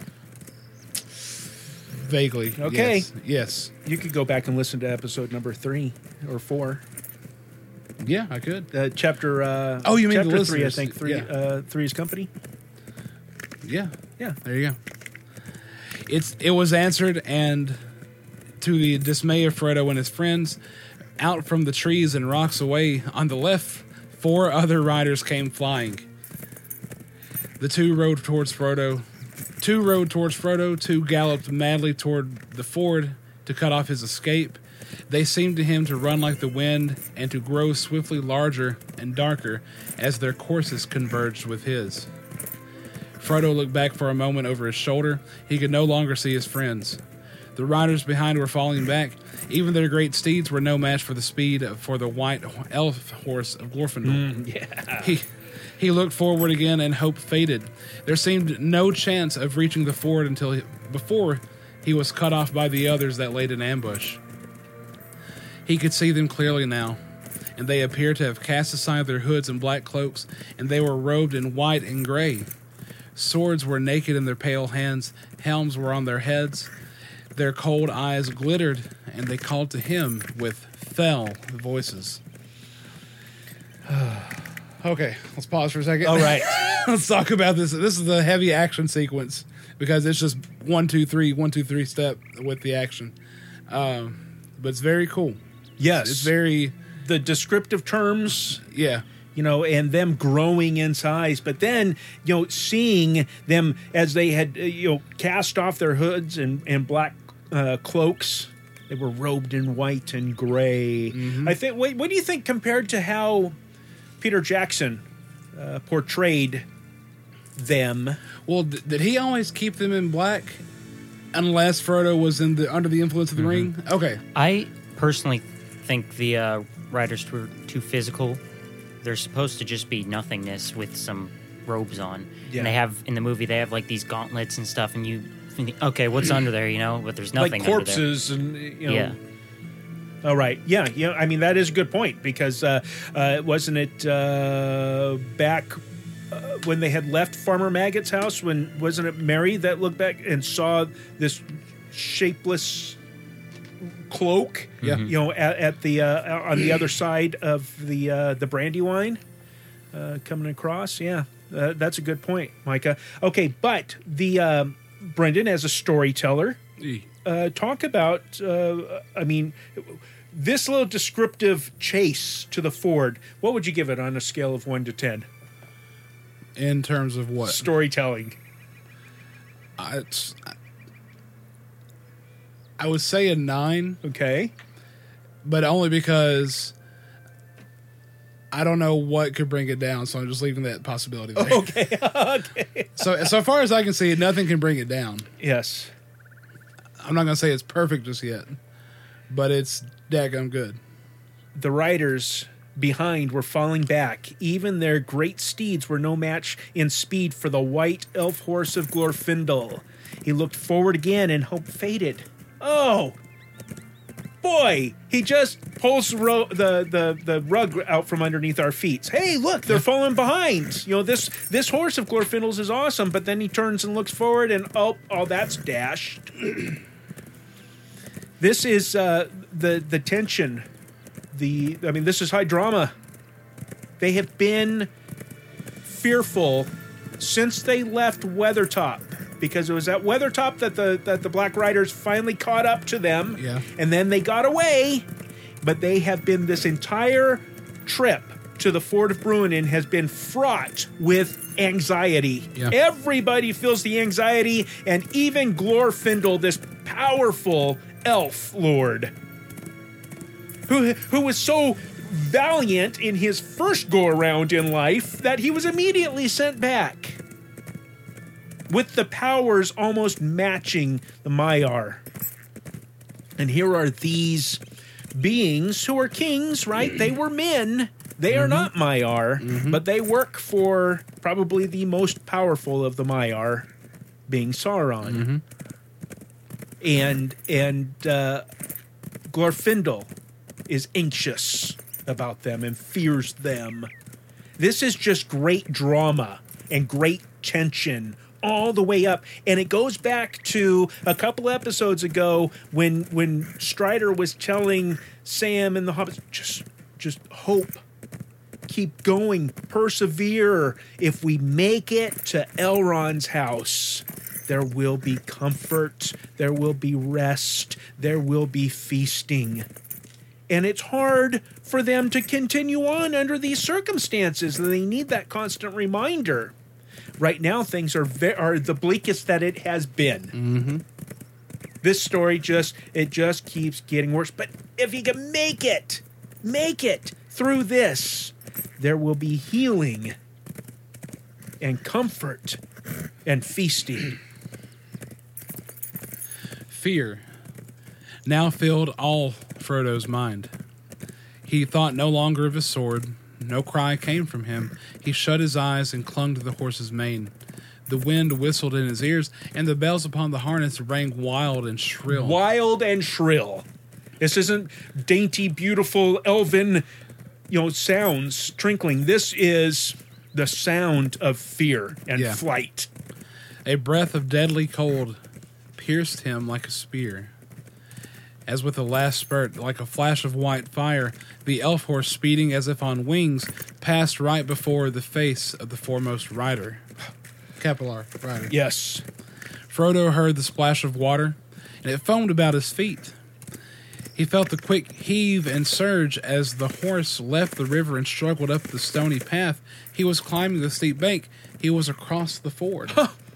Vaguely. Okay. Yes. You could go back and listen to episode number 3 or 4. Yeah, I could. Chapter. Oh, you mean chapter the 3? I listeners. think 3. Yeah. 3's Company. Yeah. Yeah. There you go. It was answered, and to the dismay of Frodo and his friends, out from the trees and rocks away on the left, 4 other riders came flying. The 2 rode towards Frodo. 2 galloped madly toward the ford to cut off his escape. They seemed to him to run like the wind and to grow swiftly larger and darker as their courses converged with his. Frodo looked back for a moment over his shoulder. He could no longer see his friends. The riders behind were falling back. Even their great steeds were no match for the speed for the white elf horse of Glorfindel. Yeah. He looked forward again, and hope faded. There seemed no chance of reaching the ford before he was cut off by the others that laid in ambush. He could see them clearly now, and they appeared to have cast aside their hoods and black cloaks, and they were robed in white and gray. Swords were naked in their pale hands, helms were on their heads, their cold eyes glittered, and they called to him with fell voices. Okay, let's pause for a second. All right. Let's talk about this. This is the heavy action sequence because it's just 1, 2, 3, 1, 2, 3 step with the action. But it's very cool. Yes. It's very... The descriptive terms... Yeah. You know, and them growing in size, but then, you know, seeing them as they had, cast off their hoods and black cloaks, they were robed in white and gray. Mm-hmm. I think. What do you think compared to how Peter Jackson portrayed them? Well, did he always keep them in black, unless Frodo was under the influence of the ring? Okay. I personally think the writers were too physical. They're supposed to just be nothingness with some robes on. Yeah. And they have, in the movie, they have like these gauntlets and stuff, and you think, okay, what's under there, but there's nothing like corpses and, Yeah. All right. Yeah. Yeah. I mean, that is a good point because wasn't it back when they had left Farmer Maggot's house? Wasn't it Mary that looked back and saw this shapeless cloak? Yeah. At the on the other side of the Brandywine coming across. Yeah. That's a good point, Micah. Okay, but the Brendan, as a storyteller, talk about. This little descriptive chase to the ford. What would you give it on a scale of 1 to 10? In terms of what? Storytelling. I would say a 9. Okay. But only because I don't know what could bring it down, so I'm just leaving that possibility there. Okay. Okay. So far as I can see it, nothing can bring it down. Yes. I'm not going to say it's perfect just yet, but it's daggum good. The riders behind were falling back. Even their great steeds were no match in speed for the white elf horse of Glorfindel. He looked forward again and hope faded. Oh, boy, he just pulls the rug out from underneath our feet. Hey, look, they're falling behind. This horse of Glorfindel's is awesome, but then he turns and looks forward and, oh, that's dashed. This is the tension. This is high drama. They have been fearful since they left Weathertop, because it was at Weathertop that the Black Riders finally caught up to them. Yeah. And then they got away. But they have been, this entire trip to the Ford of Bruinen has been fraught with anxiety. Yeah. Everybody feels the anxiety, and even Glorfindel, this powerful elf lord, who was so valiant in his first go-around in life that he was immediately sent back, with the powers almost matching the Maiar. And here are these beings who are kings, right? They were men. They are not Maiar, but they work for probably the most powerful of the Maiar, being Sauron. And Glorfindel is anxious about them and fears them. This is just great drama and great tension all the way up. And it goes back to a couple episodes ago when Strider was telling Sam and the Hobbits, just hope. Keep going. Persevere. If we make it to Elrond's house, there will be comfort. There will be rest. There will be feasting. And it's hard for them to continue on under these circumstances. They need that constant reminder. Right now, things are the bleakest that it has been. This story just keeps getting worse. But if you can make it through this, there will be healing and comfort and feasting. Fear now filled all Frodo's mind. He thought no longer of his sword. No cry came from him. He shut his eyes and clung to the horse's mane. The wind whistled in his ears, and the bells upon the harness rang wild and shrill. Wild and shrill. This isn't dainty, beautiful, elven, sounds trinkling. This is the sound of fear and flight. A breath of deadly cold pierced him like a spear. As with a last spurt, like a flash of white fire, the elf horse, speeding as if on wings, passed right before the face of the foremost rider. Capital R, rider. Yes. Frodo heard the splash of water, and it foamed about his feet. He felt the quick heave and surge as the horse left the river and struggled up the stony path. He was climbing the steep bank. He was across the ford.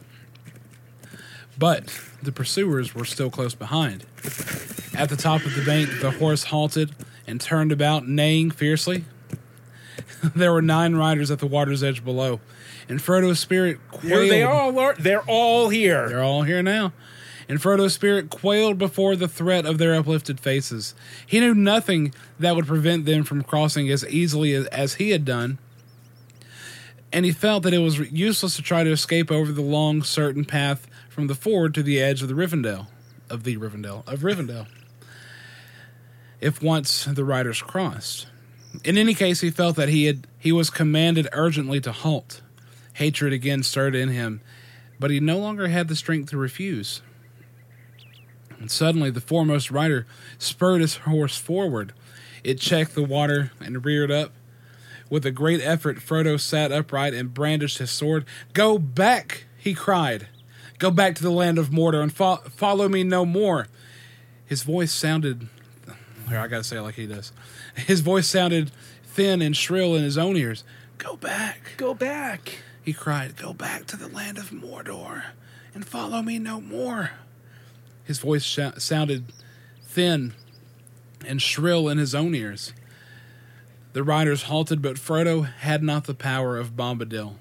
But the pursuers were still close behind. At the top of the bank, the horse halted and turned about, neighing fiercely. There were 9 riders at the water's edge below, and Frodo's spirit quailed. Here they all are. They're all here. They're all here now. And Frodo's spirit quailed before the threat of their uplifted faces. He knew nothing that would prevent them from crossing as easily as he had done, and he felt that it was useless to try to escape over the long, certain path from the ford to the edge of Rivendell. If once the riders crossed. In any case, he felt that he was commanded urgently to halt. Hatred again stirred in him, but he no longer had the strength to refuse. And suddenly the foremost rider spurred his horse forward. It checked the water and reared up. With a great effort, Frodo sat upright and brandished his sword. "Go back," he cried. "Go back to the land of Mordor and follow me no more." His voice sounded... Here, I gotta say it like he does. His voice sounded thin and shrill in his own ears. "Go back. Go back," he cried. "Go back to the land of Mordor and follow me no more." His voice sounded thin and shrill in his own ears. The riders halted, but Frodo had not the power of Bombadil.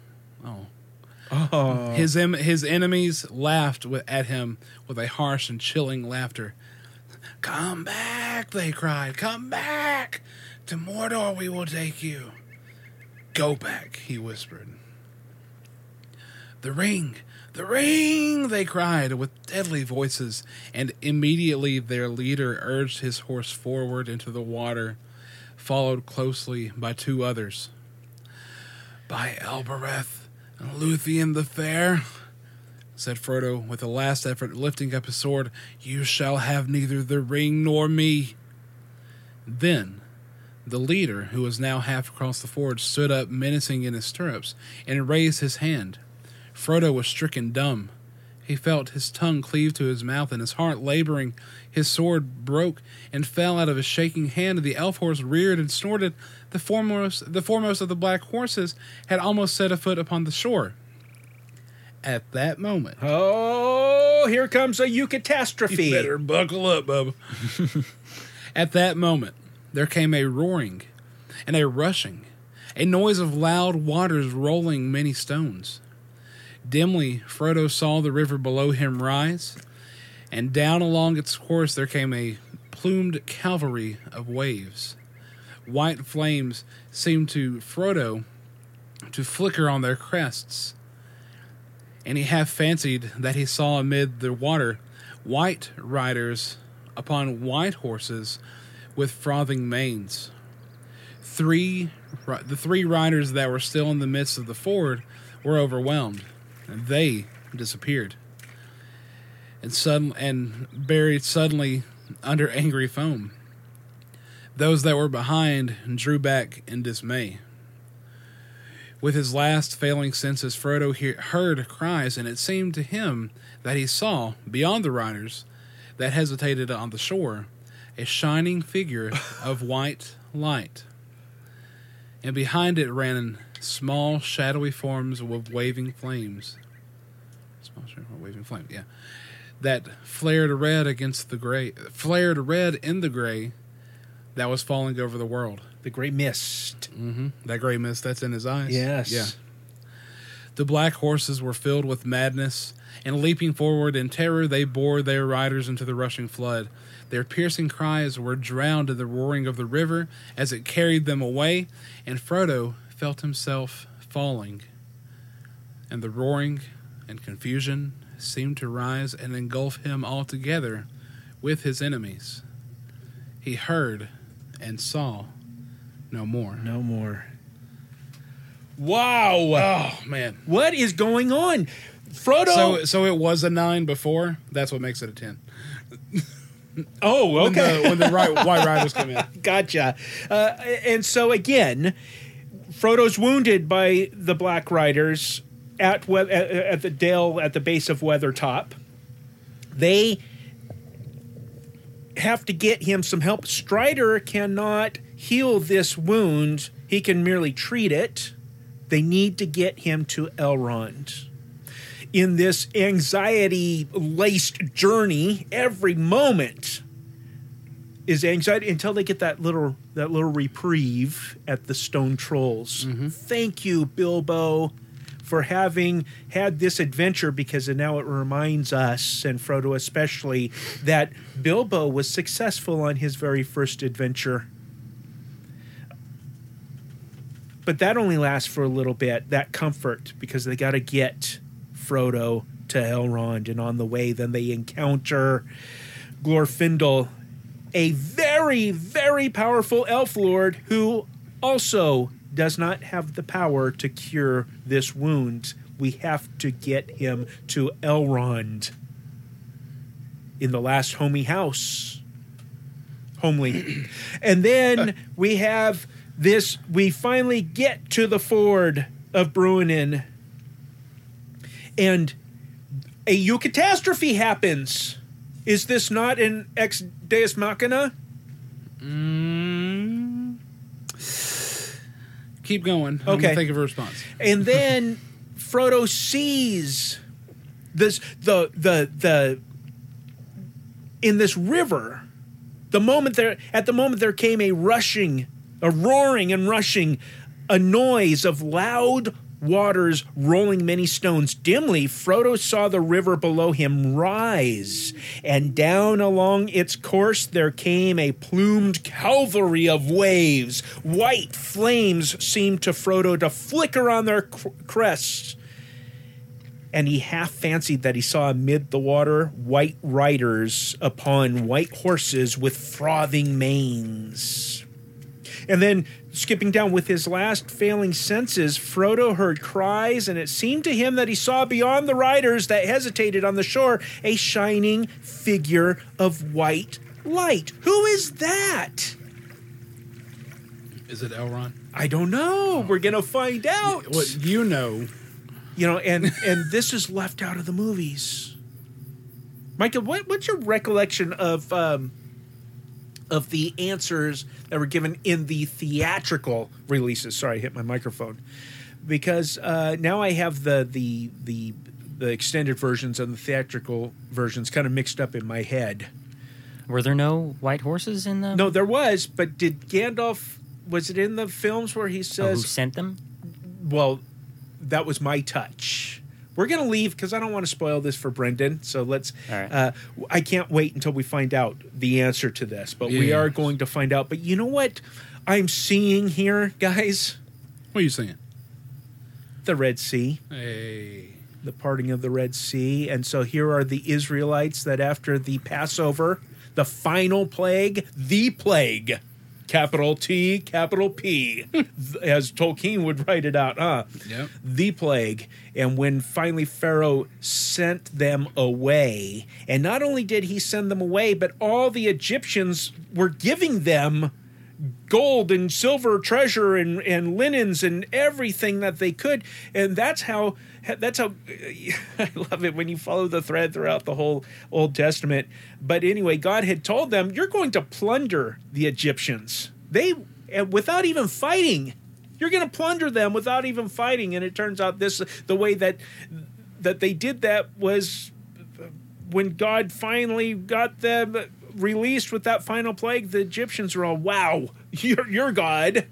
His enemies laughed at him with a harsh and chilling laughter. "Come back," they cried. "Come back. To Mordor we will take you." "Go back," he whispered. "The ring! The ring!" they cried with deadly voices, and immediately their leader urged his horse forward into the water, followed closely by 2 others. "By Elbereth and Luthien the Fair," said Frodo with a last effort, lifting up his sword, "you shall have neither the ring nor me." Then the leader, who was now half across the ford, stood up menacing in his stirrups and raised his hand. Frodo was stricken dumb. He felt his tongue cleave to his mouth and his heart laboring. His sword broke and fell out of his shaking hand, and the elf horse reared and snorted. The foremost of the black horses had almost set a foot upon the shore. At that moment... Oh, here comes a eucatastrophe. You better buckle up, Bubba. At that moment, there came a roaring and a rushing, a noise of loud waters rolling many stones. Dimly, Frodo saw the river below him rise, and down along its course there came a plumed cavalry of waves. White flames seemed to Frodo to flicker on their crests, and he half fancied that he saw amid the water white riders upon white horses with frothing manes. The three riders that were still in the midst of the ford were overwhelmed, and they disappeared, and buried suddenly under angry foam. Those that were behind drew back in dismay. With his last failing senses, Frodo heard cries, and it seemed to him that he saw, beyond the riders that hesitated on the shore, a shining figure of white light. And behind it ran small, shadowy forms with waving flames. Small, shadowy, waving flames, yeah. That flared red in the gray that was falling over the world. The gray mist. Mm-hmm. That gray mist that's in his eyes. Yes. Yeah. The black horses were filled with madness, and leaping forward in terror, they bore their riders into the rushing flood. Their piercing cries were drowned in the roaring of the river as it carried them away, and Frodo felt himself falling. And the roaring and confusion seemed to rise and engulf him altogether with his enemies. He heard and saw no more. No more. Wow. Oh, man. What is going on? Frodo. So it was a 9 before. That's what makes it a 10. Oh, okay. When the White Riders come in. Gotcha. And so again, Frodo's wounded by the Black Riders at the dale at the base of Weathertop. They have to get him some help. Strider cannot heal this wound. He can merely treat it. They need to get him to Elrond. In this anxiety-laced journey, every moment is anxiety until they get that little reprieve at the Stone Trolls. Mm-hmm. Thank you, Bilbo, for having had this adventure, because now it reminds us, and Frodo especially, that Bilbo was successful on his very first adventure. But that only lasts for a little bit, that comfort, because they got to get Frodo to Elrond, and on the way then they encounter Glorfindel, a very, very powerful elf lord who also does not have the power to cure this wound. We have to get him to Elrond in the last homely. And then we have this, we finally get to the ford of Bruinen, and a eucatastrophe happens. Is this not an ex Deus Machina? Keep going. I'm Okay. gonna think of a response. And then Frodo sees this in this river. At the moment there came a roaring and rushing, a noise of loud waters rolling many stones. Dimly, Frodo saw the river below him rise, and down along its course there came a plumed cavalry of waves. White flames seemed to Frodo to flicker on their crests, and he half fancied that he saw amid the water white riders upon white horses with frothing manes. And then, skipping down, with his last failing senses, Frodo heard cries, and it seemed to him that he saw beyond the riders that hesitated on the shore a shining figure of white light. Who is that? Is it Elrond? I don't know. We're going to find out. What you know. You know, and this is left out of the movies. Micah, what's your recollection of the answers that were given in the theatrical releases? Sorry, I hit my microphone. Because now I have the extended versions and the theatrical versions kind of mixed up in my head. Were there no white horses in the... No, there was, but did Gandalf... Was it in the films where he says... who sent them? Well, that was my touch. We're going to leave because I don't want to spoil this for Brendan. So let's... All right. I can't wait until we find out the answer to this. But we are going to find out. But you know what I'm seeing here, guys? What are you saying? The Red Sea. Hey. the parting of the Red Sea. And so here are the Israelites that after the Passover, the final plague, the plague, capital T, capital P, as Tolkien would write it out, Yep. the plague. And when finally Pharaoh sent them away, and not only did he send them away, but all the Egyptians were giving them gold and silver treasure and linens and everything that they could. And that's how I love it when you follow the thread throughout the whole Old Testament. But anyway, God had told them, you're going to plunder the Egyptians. Without even fighting. You're going to plunder them without even fighting. And it turns out the way that they did that was when God finally got them released with that final plague. The Egyptians were all, wow, you're God.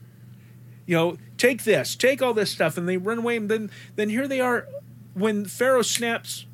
Take this, take all this stuff, and they run away. And then here they are. When Pharaoh snaps,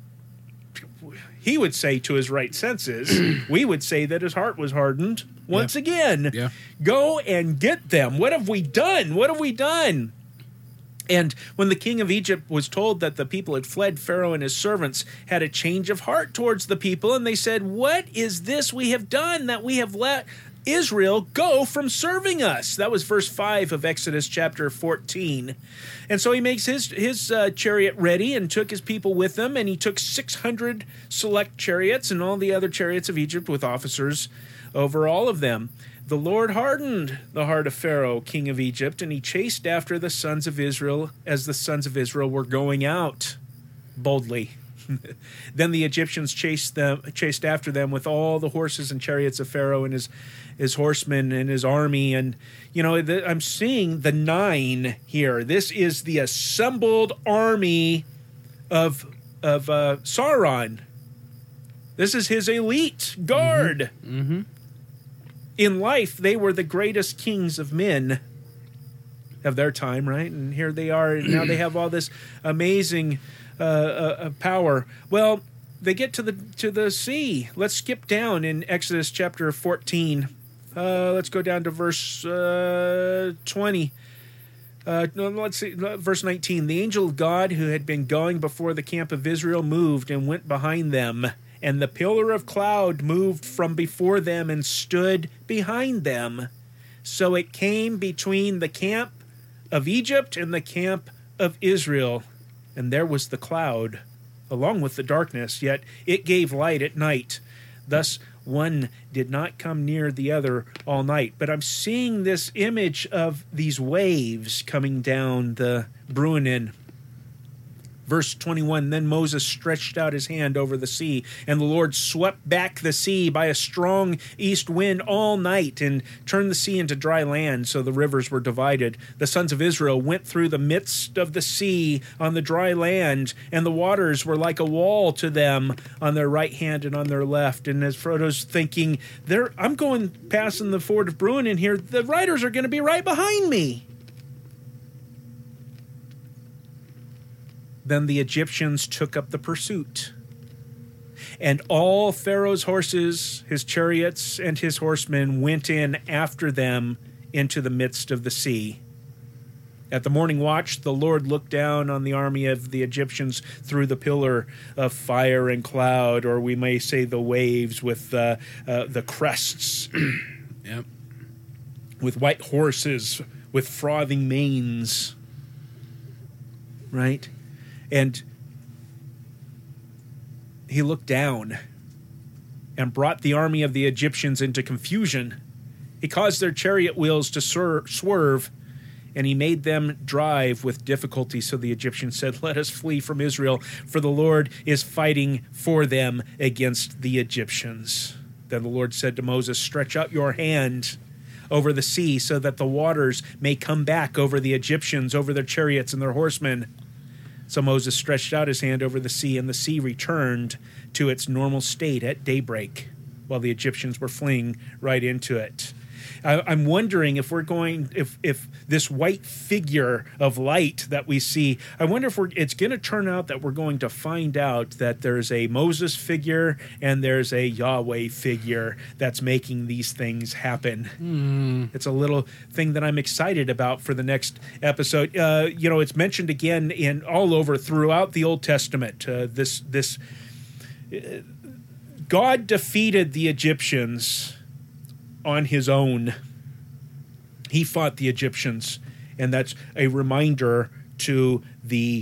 he would say to his right senses, we would say that his heart was hardened once again. Yeah. Go and get them. What have we done? What have we done? And when the king of Egypt was told that the people had fled, Pharaoh and his servants had a change of heart towards the people, and they said, what is this we have done that we have let Israel go from serving us? That was verse 5 of Exodus chapter 14. And so he makes his chariot ready and took his people with him, and he took 600 select chariots and all the other chariots of Egypt with officers over all of them. The Lord hardened the heart of Pharaoh, king of Egypt, and he chased after the sons of Israel as the sons of Israel were going out boldly. Then the Egyptians chased after them with all the horses and chariots of Pharaoh and his horsemen and his army. And, I'm seeing the 9 here. This is the assembled army of Sauron. This is his elite guard. Mm-hmm. In life, they were the greatest kings of men of their time, right? And here they are, and now they have all this amazing power. Well, they get to the sea. Let's skip down in Exodus chapter 14. Let's go down to verse 20. Let's see, verse 19. The angel of God who had been going before the camp of Israel moved and went behind them. And the pillar of cloud moved from before them and stood behind them. So it came between the camp of Egypt and the camp of Israel. And there was the cloud, along with the darkness, yet it gave light at night. Thus one did not come near the other all night. But I'm seeing this image of these waves coming down the Bruinen. Verse 21, then Moses stretched out his hand over the sea, and the Lord swept back the sea by a strong east wind all night and turned the sea into dry land, so the rivers were divided. The sons of Israel went through the midst of the sea on the dry land, and the waters were like a wall to them on their right hand and on their left. And as Frodo's thinking, I'm going passing the ford of Bruin in here, the riders are going to be right behind me. Then the Egyptians took up the pursuit, and all Pharaoh's horses, his chariots, and his horsemen went in after them into the midst of the sea. At the morning watch, the Lord looked down on the army of the Egyptians through the pillar of fire and cloud, or we may say the waves with the crests, Yep. with white horses, with frothing manes, right? And he looked down and brought the army of the Egyptians into confusion. He caused their chariot wheels to swerve, and he made them drive with difficulty. So the Egyptians said, let us flee from Israel, for the Lord is fighting for them against the Egyptians. Then the Lord said to Moses, stretch out your hand over the sea so that the waters may come back over the Egyptians, over their chariots and their horsemen. So Moses stretched out his hand over the sea, and the sea returned to its normal state at daybreak, while the Egyptians were fleeing right into it. I'm wondering if we're going, if this white figure of light that we see, I wonder if it's going to turn out that we're going to find out that there's a Moses figure and there's a Yahweh figure that's making these things happen. It's a little thing that I'm excited about for the next episode. It's mentioned again in all over throughout the Old Testament. God defeated the Egyptians on his own. He fought the Egyptians, and that's a reminder to the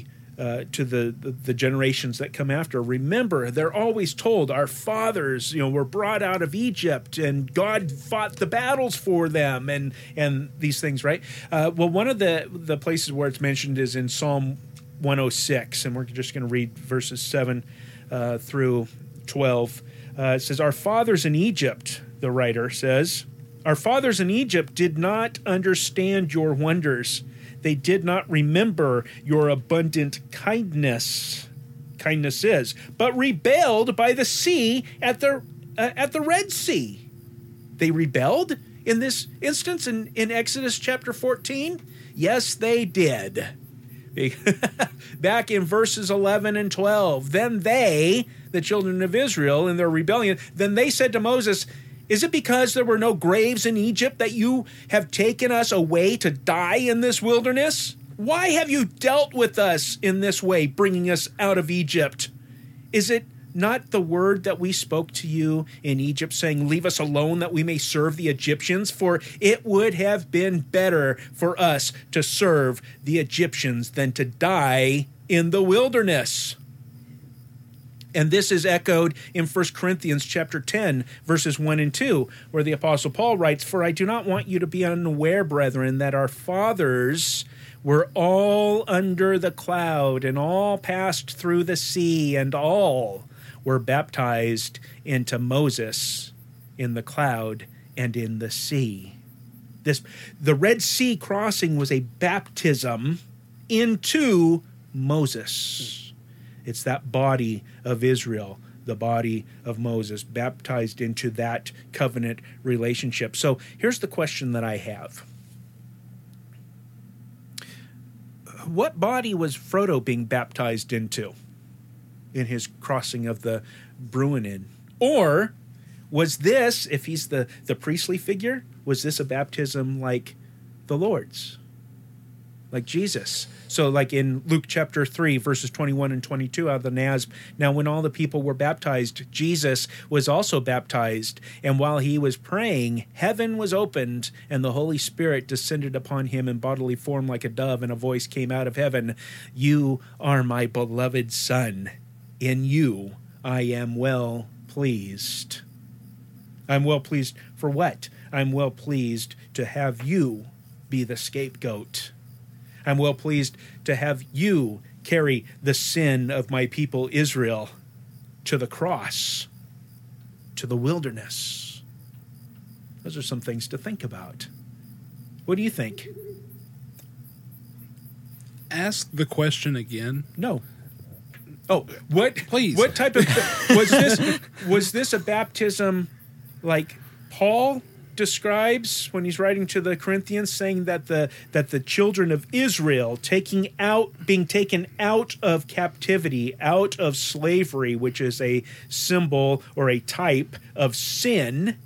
generations that come after. Remember, they're always told, our fathers, were brought out of Egypt, and God fought the battles for them, and these things, right? One of the places where it's mentioned is in Psalm 106, and we're just going to read verses 7 through 12. It says, our fathers in Egypt, the writer says, our fathers in Egypt did not understand your wonders. They did not remember your abundant kindness, but rebelled by the sea at the Red Sea. They rebelled in this instance in Exodus chapter 14? Yes, they did. Back in verses 11 and 12, then they, the children of Israel, in their rebellion, then they said to Moses, is it because there were no graves in Egypt that you have taken us away to die in this wilderness? Why have you dealt with us in this way, bringing us out of Egypt? Is it not the word that we spoke to you in Egypt, saying, leave us alone that we may serve the Egyptians? For it would have been better for us to serve the Egyptians than to die in the wilderness. And this is echoed in 1 Corinthians chapter 10, verses 1 and 2, where the Apostle Paul writes, for I do not want you to be unaware, brethren, that our fathers were all under the cloud and all passed through the sea, and all were baptized into Moses in the cloud and in the sea. The Red Sea crossing was a baptism into Moses. It's that body of Israel, the body of Moses, baptized into that covenant relationship. So here's the question that I have. What body was Frodo being baptized into in his crossing of the Bruinen? Or was this, if he's the priestly figure, was this a baptism like the Lord's? Like Jesus? So like in Luke chapter 3, verses 21 and 22 out of the NASB, now when all the people were baptized, Jesus was also baptized. And while he was praying, heaven was opened, and the Holy Spirit descended upon him in bodily form like a dove, and a voice came out of heaven, you are my beloved Son. In you I am well pleased. I'm well pleased for what? I'm well pleased to have you be the scapegoat. I'm well pleased to have you carry the sin of my people Israel to the cross, to the wilderness. Those are some things to think about. What do you think? Ask the question again. No. Oh, what? Please. What type of was this a baptism like Paul describes when he's writing to the Corinthians, saying that the children of Israel being taken out of captivity, out of slavery, which is a symbol or a type of sin,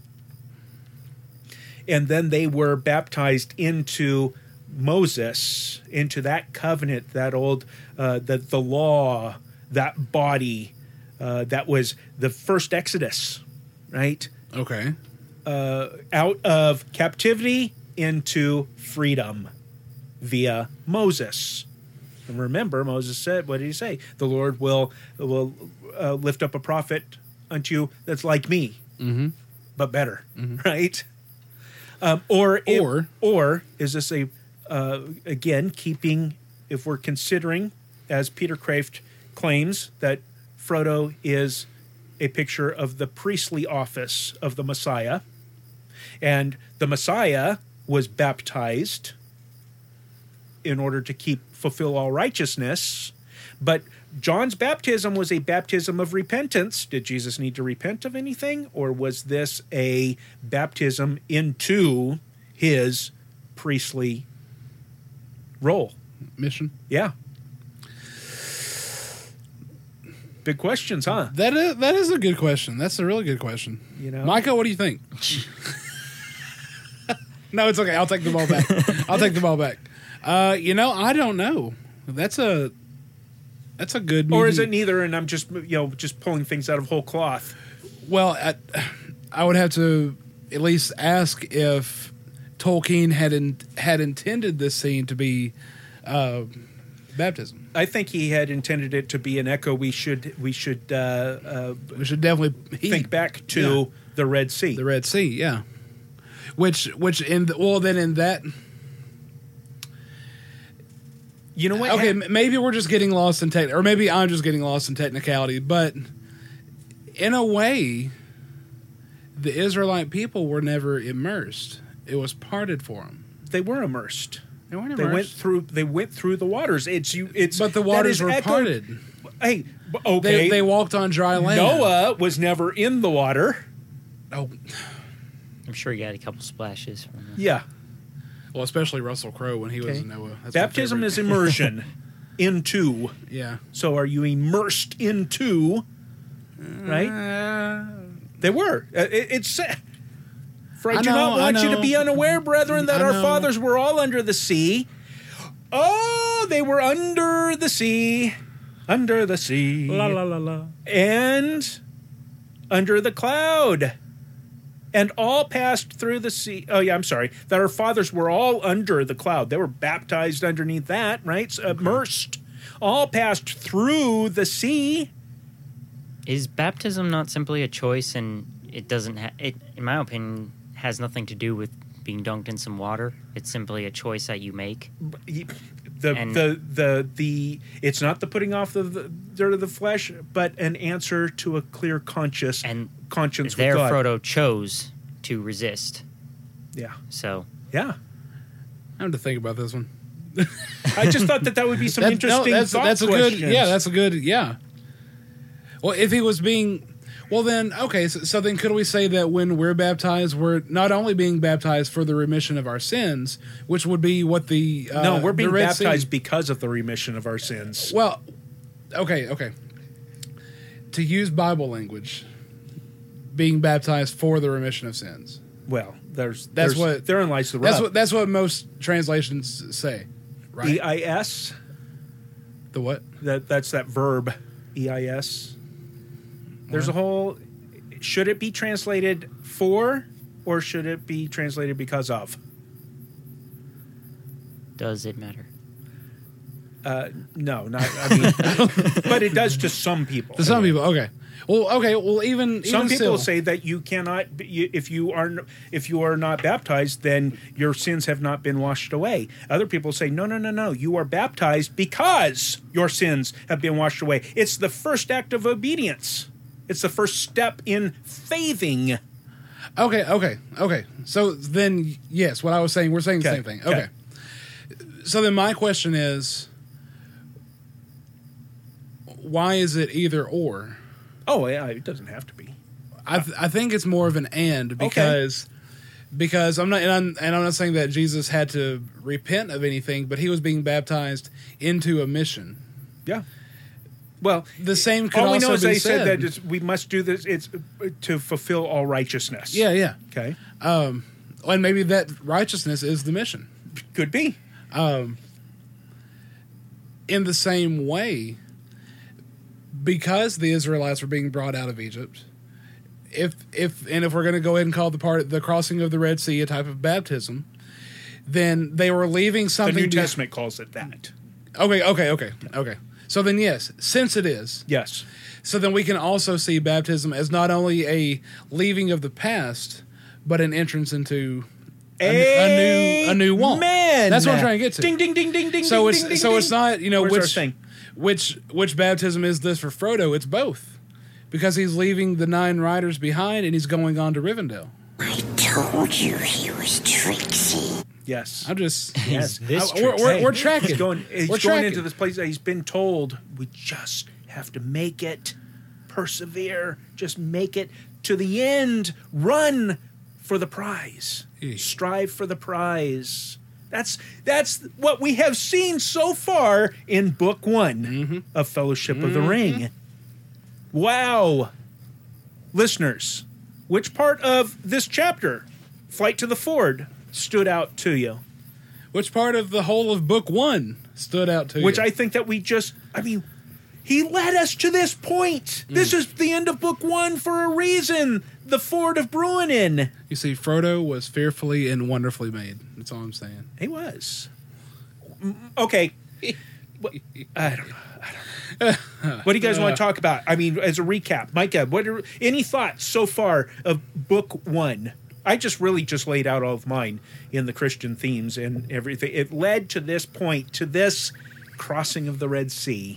and then they were baptized into Moses, into that covenant, that old the law, that body that was the first Exodus, right? Okay. Out of captivity into freedom via Moses. And remember, Moses said, what did he say? The Lord will lift up a prophet unto you that's like me, but better, right? Or is this again, keeping, if we're considering, as Peter Kraft claims, that Frodo is a picture of the priestly office of the Messiah, and the Messiah was baptized in order to fulfill all righteousness. But John's baptism was a baptism of repentance. Did Jesus need to repent of anything? Or was this a baptism into his priestly role? Mission. Yeah. Big questions, huh? That is a good question. That's a really good question. You know? Micah, what do you think? No, it's okay. I'll take the ball back. I don't know. That's a good. Or is it neither? And I'm just pulling things out of whole cloth. Well, I would have to at least ask if Tolkien had intended this scene to be baptism. I think he had intended it to be an echo. We should definitely think back to the Red Sea. The Red Sea, yeah. Which in that. You know what? Okay, maybe we're just getting lost in or maybe I'm just getting lost in technicality. But in a way, the Israelite people were never immersed. It was parted for them. They were immersed. They weren't immersed. They went through the waters. But the waters were parted. Hey, okay. They walked on dry land. Noah was never in the water. Oh, I'm sure you got a couple splashes from that. Yeah. Well, especially Russell Crowe when he was in Noah. That's Baptism is immersion into. Yeah. So are you immersed into? Right. They were. For I do not want you to be unaware, brethren, that our fathers were all under the sea. Oh, they were under the sea. Under the sea. La la la la. And under the cloud. And all passed through the sea. Oh, yeah, I'm sorry. That our fathers were all under the cloud. They were baptized underneath that, right? Immersed. All passed through the sea. Is baptism not simply a choice, and it doesn't it, in my opinion, has nothing to do with being dunked in some water? It's simply a choice that you make. It's not the putting off the dirt of the flesh, but an answer to a clear conscience and with there God. Frodo chose to resist. Yeah. So yeah, I have to think about this one. I just thought that would be some interesting that's a questions. good. Yeah, that's a good. Yeah. Well, if he was being. Well, then, okay, so then could we say that when we're baptized, we're not only being baptized for the remission of our sins, which would be what the... no, we're being baptized because of the remission of our sins. Well, okay. To use Bible language, being baptized for the remission of sins. Well, therein lies the rub. That's what most translations say, right? EIS? The what? That's that verb, EIS. There's a whole... Should it be translated for, or should it be translated because of? Does it matter? No, not... I mean, but it does to some people. To some people, okay. Well, even some people still. say that you cannot... If you are not baptized, then your sins have not been washed away. Other people say, no. You are baptized because your sins have been washed away. It's the first act of obedience. It's the first step in faithing. Okay. So then, yes, what I was saying, we're saying the same thing. Okay. So then my question is, why is it either or? Oh, yeah, it doesn't have to be. I think it's more of an and because I'm not saying that Jesus had to repent of anything, but he was being baptized into a mission. Yeah. Well, the same could all we also know is be they said said that we must do this. It's to fulfill all righteousness. Yeah. Okay. And maybe that righteousness is the mission. Could be. In the same way, because the Israelites were being brought out of Egypt, if we're going to go ahead and call the crossing of the Red Sea a type of baptism, then they were leaving something. The New Testament calls it that. Okay. So then, yes, since it is. Yes. So then we can also see baptism as not only a leaving of the past, but an entrance into a new walk. That's what I'm trying to get to. Ding, ding, ding, ding, ding. So ding, it's ding, not, Where's which baptism is this for Frodo? It's both, because he's leaving the 9 riders behind and he's going on to Rivendell. I told you he was tricksy. Yes. I'm just Yes. we're tracking. He's going We're tracking. into this place that he's been told we just have to make it, persevere, just make it to the end, run for the prize, strive for the prize. That's what we have seen so far in book 1 of Fellowship of the Ring. Wow. Listeners, which part of this chapter, Flight to the Ford, stood out to you? Which part of the whole of book 1 stood out to you? Which I think that he led us to this point. This is the end of book 1 for a reason. The Ford of Bruinen. You see, Frodo was fearfully and wonderfully made. That's all I'm saying. He was. Okay. I don't know. What do you guys want to talk about? I mean, as a recap, Micah, any thoughts so far of book 1? I just laid out all of mine in the Christian themes and everything. It led to this point, to this crossing of the Red Sea,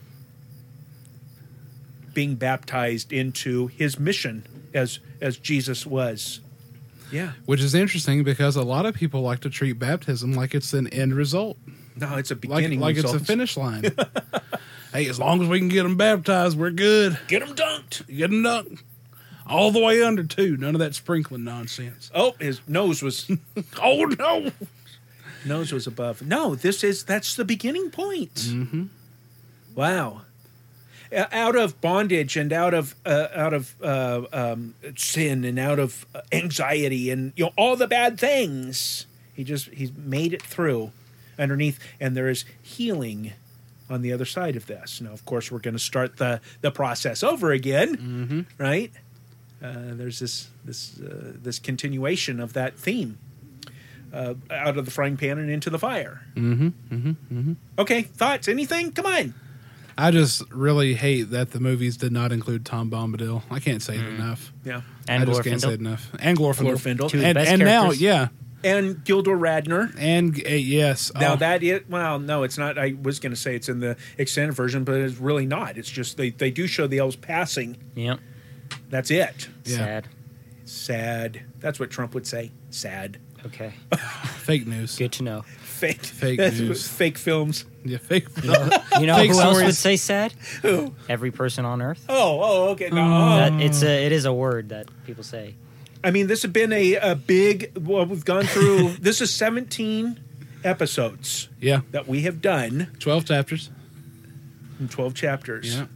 being baptized into his mission as Jesus was. Yeah. Which is interesting because a lot of people like to treat baptism like it's an end result. No, it's a beginning like result. it's a finish line. Hey, as long as we can get them baptized, we're good. Get them dunked. Get them dunked. All the way under, too. None of that sprinkling nonsense. Oh, his nose was... Oh, no. Nose was above. No, that's the beginning point. Mm-hmm. Wow. Out of bondage and out of sin and out of anxiety and all the bad things, he's made it through underneath, and there is healing on the other side of this. Now, of course, we're going to start the process over again, right? There's this continuation of that theme. Out of the frying pan and into the fire. Okay, thoughts? Anything? Come on. I just really hate that the movies did not include Tom Bombadil. I can't say it enough. Yeah. And I just can't say it enough. And Glorfindel. Two of the best And now, characters. yeah. And Gildor Radner. And yes. Now no, it's not. I was going to say it's in the extended version, but it's really not. It's just they do show the elves passing. Yep. That's it. Yeah. Sad. That's what Trump would say. Sad. Okay. Fake news. Good to know. Fake news. Fake films. Yeah, fake. You know Fake who else stories. would say sad? Who? Every person on Earth. Oh, okay. No. It is a word that people say. I mean, this has been a big. Well, we've gone through. This is 17 episodes. Yeah. That we have done 12 chapters. in 12 chapters. Yeah.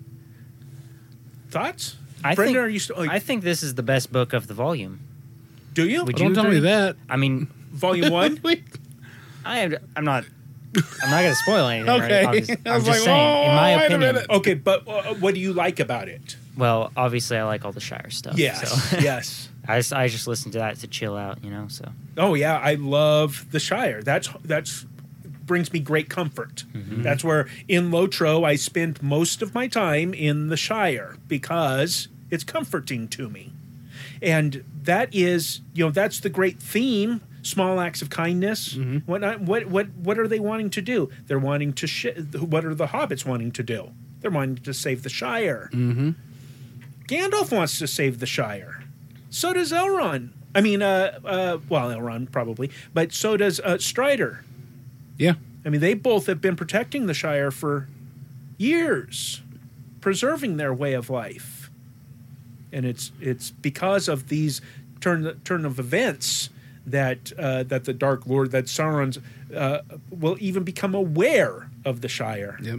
Thoughts? I Brenda, think, are you still? I think this is the best book of the volume. Do you? Would Don't you tell me agree? that. I mean, Volume 1? I'm not going to spoil anything. Okay. Right? Obviously. I I'm was just like, saying, in my wait a opinion. minute. Okay, but what do you like about it? Well, obviously, I like all the Shire stuff. Yes, So. yes. I just listen to that to chill out, So Oh yeah, I love the Shire. That's brings me great comfort. That's where in Lotro I spend most of my time in the Shire because it's comforting to me. And that is, that's the great theme. Small acts of kindness. What are they wanting to do? They're wanting to. What are the hobbits wanting to do? They're wanting to save the Shire. Gandalf wants to save the Shire. So does Elrond. I mean, Elrond probably, but so does Strider. Yeah. I mean, they both have been protecting the Shire for years, preserving their way of life, and it's because of these turn of events that the Dark Lord, that Sauron will even become aware of the Shire. Yep.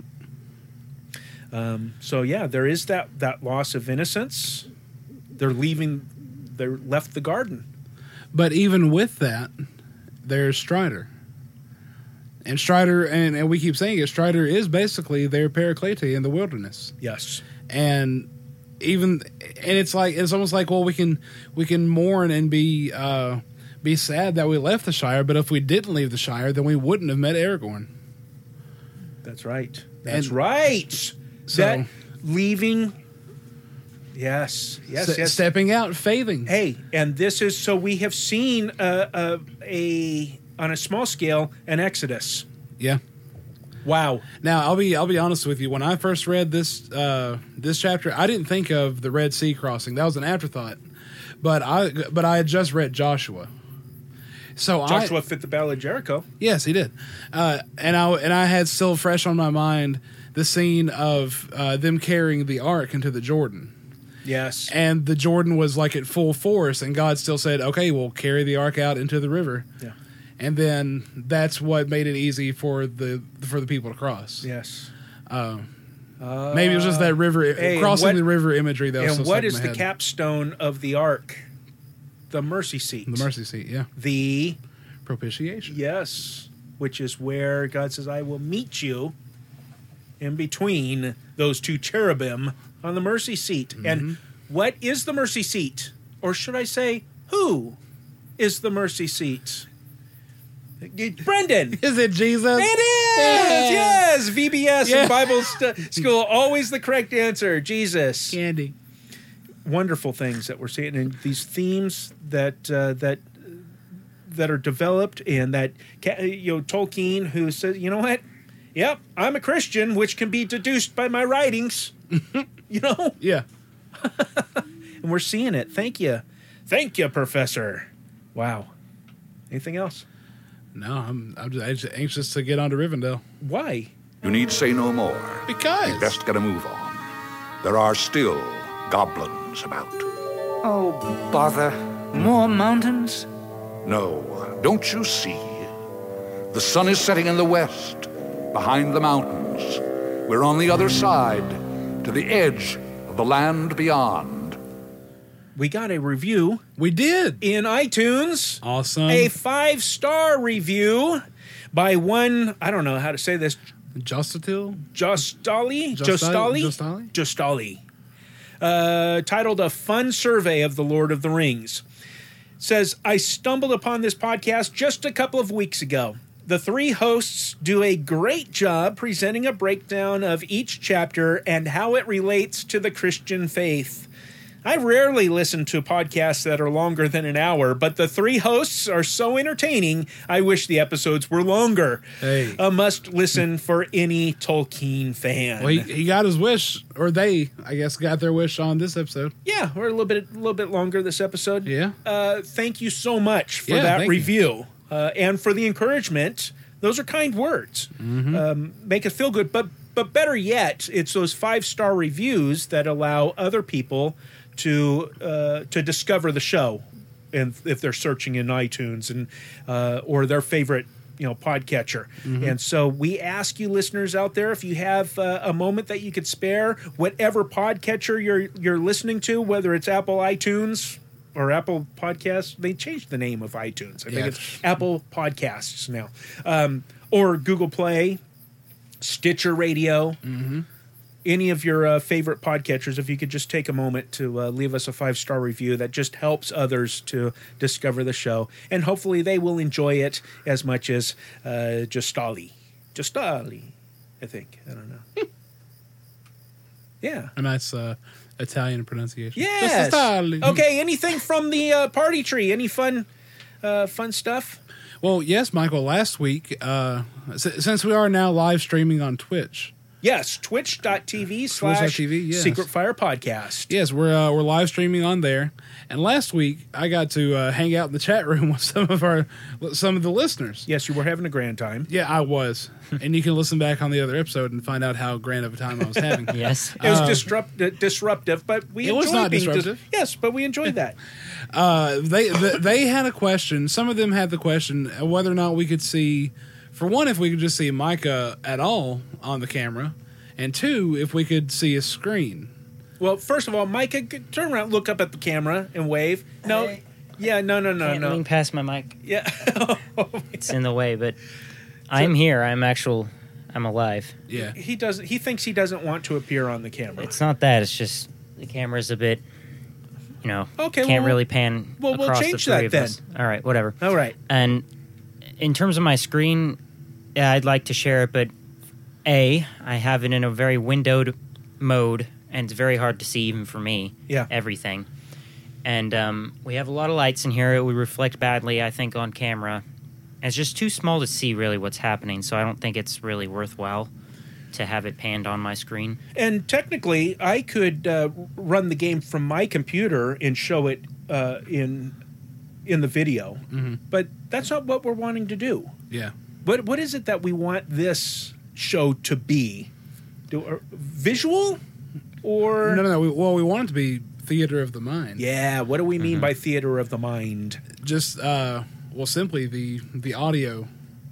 So yeah, there is that loss of innocence. They're left the garden. But even with that, there's Strider. And Strider, and we keep saying it, Strider is basically their Paraclete in the wilderness. Yes. And it's almost like, well, we can mourn and be sad that we left the Shire, but if we didn't leave the Shire, then we wouldn't have met Aragorn. That's right. So, that leaving. Yes. Stepping out, faithing. Hey, and this is so we have seen on a small scale an exodus. Yeah. Wow. Now I'll be honest with you. When I first read this chapter, I didn't think of the Red Sea crossing. That was an afterthought. But I had just read Joshua, So Joshua fit the Battle of Jericho. Yes, he did. And I had still fresh on my mind the scene of them carrying the ark into the Jordan. Yes. And the Jordan was like at full force, and God still said, okay, we'll carry the ark out into the river. Yeah. And then that's what made it easy for the people to cross. Yes. Maybe it was just that river, crossing the river imagery that was And so what stuck in is my the head. capstone of the ark? The mercy seat. The mercy seat, yeah. The Propitiation. yes, which is where God says, I will meet you in between those two cherubim on the mercy seat. Mm-hmm. And what is the mercy seat? Or should I say, who is the mercy seat? Brendan. Is it Jesus? It is! Yes! VBS Yeah. and Bible school, always the correct answer. Jesus. Candy. Wonderful things that we're seeing, and these themes that are developed, and that Tolkien, who says, you know what? Yep, I'm a Christian, which can be deduced by my writings. Yeah. And we're seeing it. Thank you, Professor. Wow. Anything else? No, I'm just anxious to get on to Rivendell. Why? You need say no more. Because. We best get a move on. There are still goblins about. Oh, bother. More mountains? No, don't you see? The sun is setting in the west, behind the mountains. We're on the other side, to the edge of the land beyond. We got a review We did. in iTunes. Awesome. A 5-star review by one, I don't know how to say this, Justatil? Jostali? Jostali? Titled A Fun Survey of the Lord of the Rings. Says, I stumbled upon this podcast just a couple of weeks ago. The three hosts do a great job presenting a breakdown of each chapter and how it relates to the Christian faith. I rarely listen to podcasts that are longer than an hour, but the three hosts are so entertaining, I wish the episodes were longer. Hey. A must listen for any Tolkien fan. Well, he got his wish, or they, I guess, got their wish on this episode. Yeah, we're a little bit longer this episode. Yeah. Thank you so much for Yeah, that thank you. review and for the encouragement. Those are kind words. Make us feel good. But better yet, it's those 5-star reviews that allow other people to discover the show, and if they're searching in iTunes and or their favorite podcatcher. And so we ask you listeners out there, if you have a moment that you could spare, whatever podcatcher you're listening to, whether it's Apple iTunes or Apple Podcasts, they changed the name of iTunes. I think it's Apple Podcasts now, or Google Play, Stitcher Radio. Any of your favorite podcatchers, if you could just take a moment to leave us a 5-star review, that just helps others to discover the show. And hopefully they will enjoy it as much as Jostali, I think. I don't know. Yeah. A nice Italian pronunciation. Yes. Jostali. Okay, anything from the party tree? Any fun stuff? Well, yes, Michael, last week, since we are now live streaming on Twitch. Yes, twitch.tv Twitch.tv, yes. Secret Fire Podcast. Yes, we're live streaming on there. And last week, I got to hang out in the chat room with some of the listeners. Yes, you were having a grand time. Yeah, I was. And you can listen back on the other episode and find out how grand of a time I was having. Yes. It was disruptive, but we enjoyed was not being disruptive. yes, but we enjoyed that. They had a question. Some of them had the question whether or not we could see, for one, if we could just see Micah at all on the camera, and two, if we could see his screen. Well, first of all, Micah, turn around, look up at the camera, and wave. No, Hey. yeah, no. Can't lean past my mic. Yeah, It's in the way, but I'm here. I'm alive. Yeah. he doesn't. He thinks he doesn't want to appear on the camera. It's not that. It's just the camera's a bit, Okay, can't well, really pan well, we'll across change the three that of then. us. All right, whatever. All right. And in terms of my screen, yeah, I'd like to share it, but I have it in a very windowed mode, and it's very hard to see even for me. Yeah. Everything. And we have a lot of lights in here. It would reflect badly, I think, on camera. And it's just too small to see really what's happening, so I don't think it's really worthwhile to have it panned on my screen. And technically, I could run the game from my computer and show it in in the video, but that's not what we're wanting to do. Yeah. What is it that we want this show to be? Visual or No. We want it to be theater of the mind. Yeah, what do we mean by theater of the mind? Just simply the audio.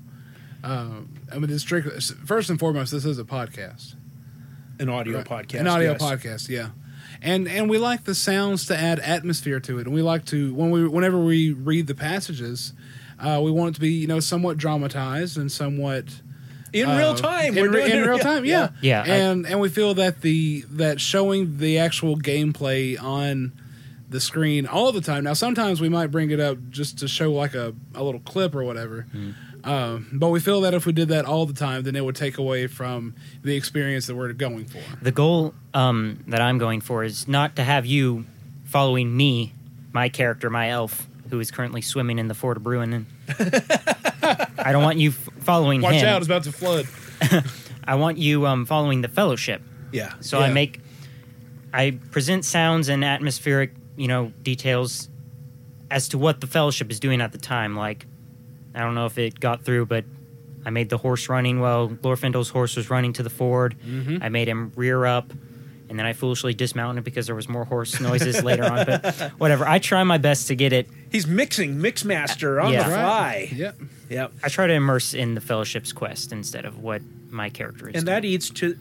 It's strictly, first and foremost, this is a podcast. An audio podcast. An audio yes. podcast, yeah. And we like the sounds to add atmosphere to it. And we like to whenever we read the passages, we want it to be, somewhat dramatized and somewhat in real time. In real time, yeah. Yeah. And we feel that that showing the actual gameplay on the screen all the time. Now, sometimes we might bring it up just to show like a little clip or whatever. But we feel that if we did that all the time, then it would take away from the experience that we're going for. The goal that I'm going for is not to have you following me, my character, my elf, who is currently swimming in the Fort of Bruin. I don't want you following him. Watch out, it's about to flood. I want you following the Fellowship. Yeah. So Yeah. I present sounds and atmospheric, details as to what the Fellowship is doing at the time. Like, I don't know if it got through, but I made the horse running while Glorfindel's horse was running to the ford. I made him rear up, and then I foolishly dismounted because there was more horse noises later on. But whatever, I try my best to get it. He's mixmaster on Yeah. the fly. Yep. Yep. I try to immerse in the Fellowship's quest instead of what my character is. And that adds to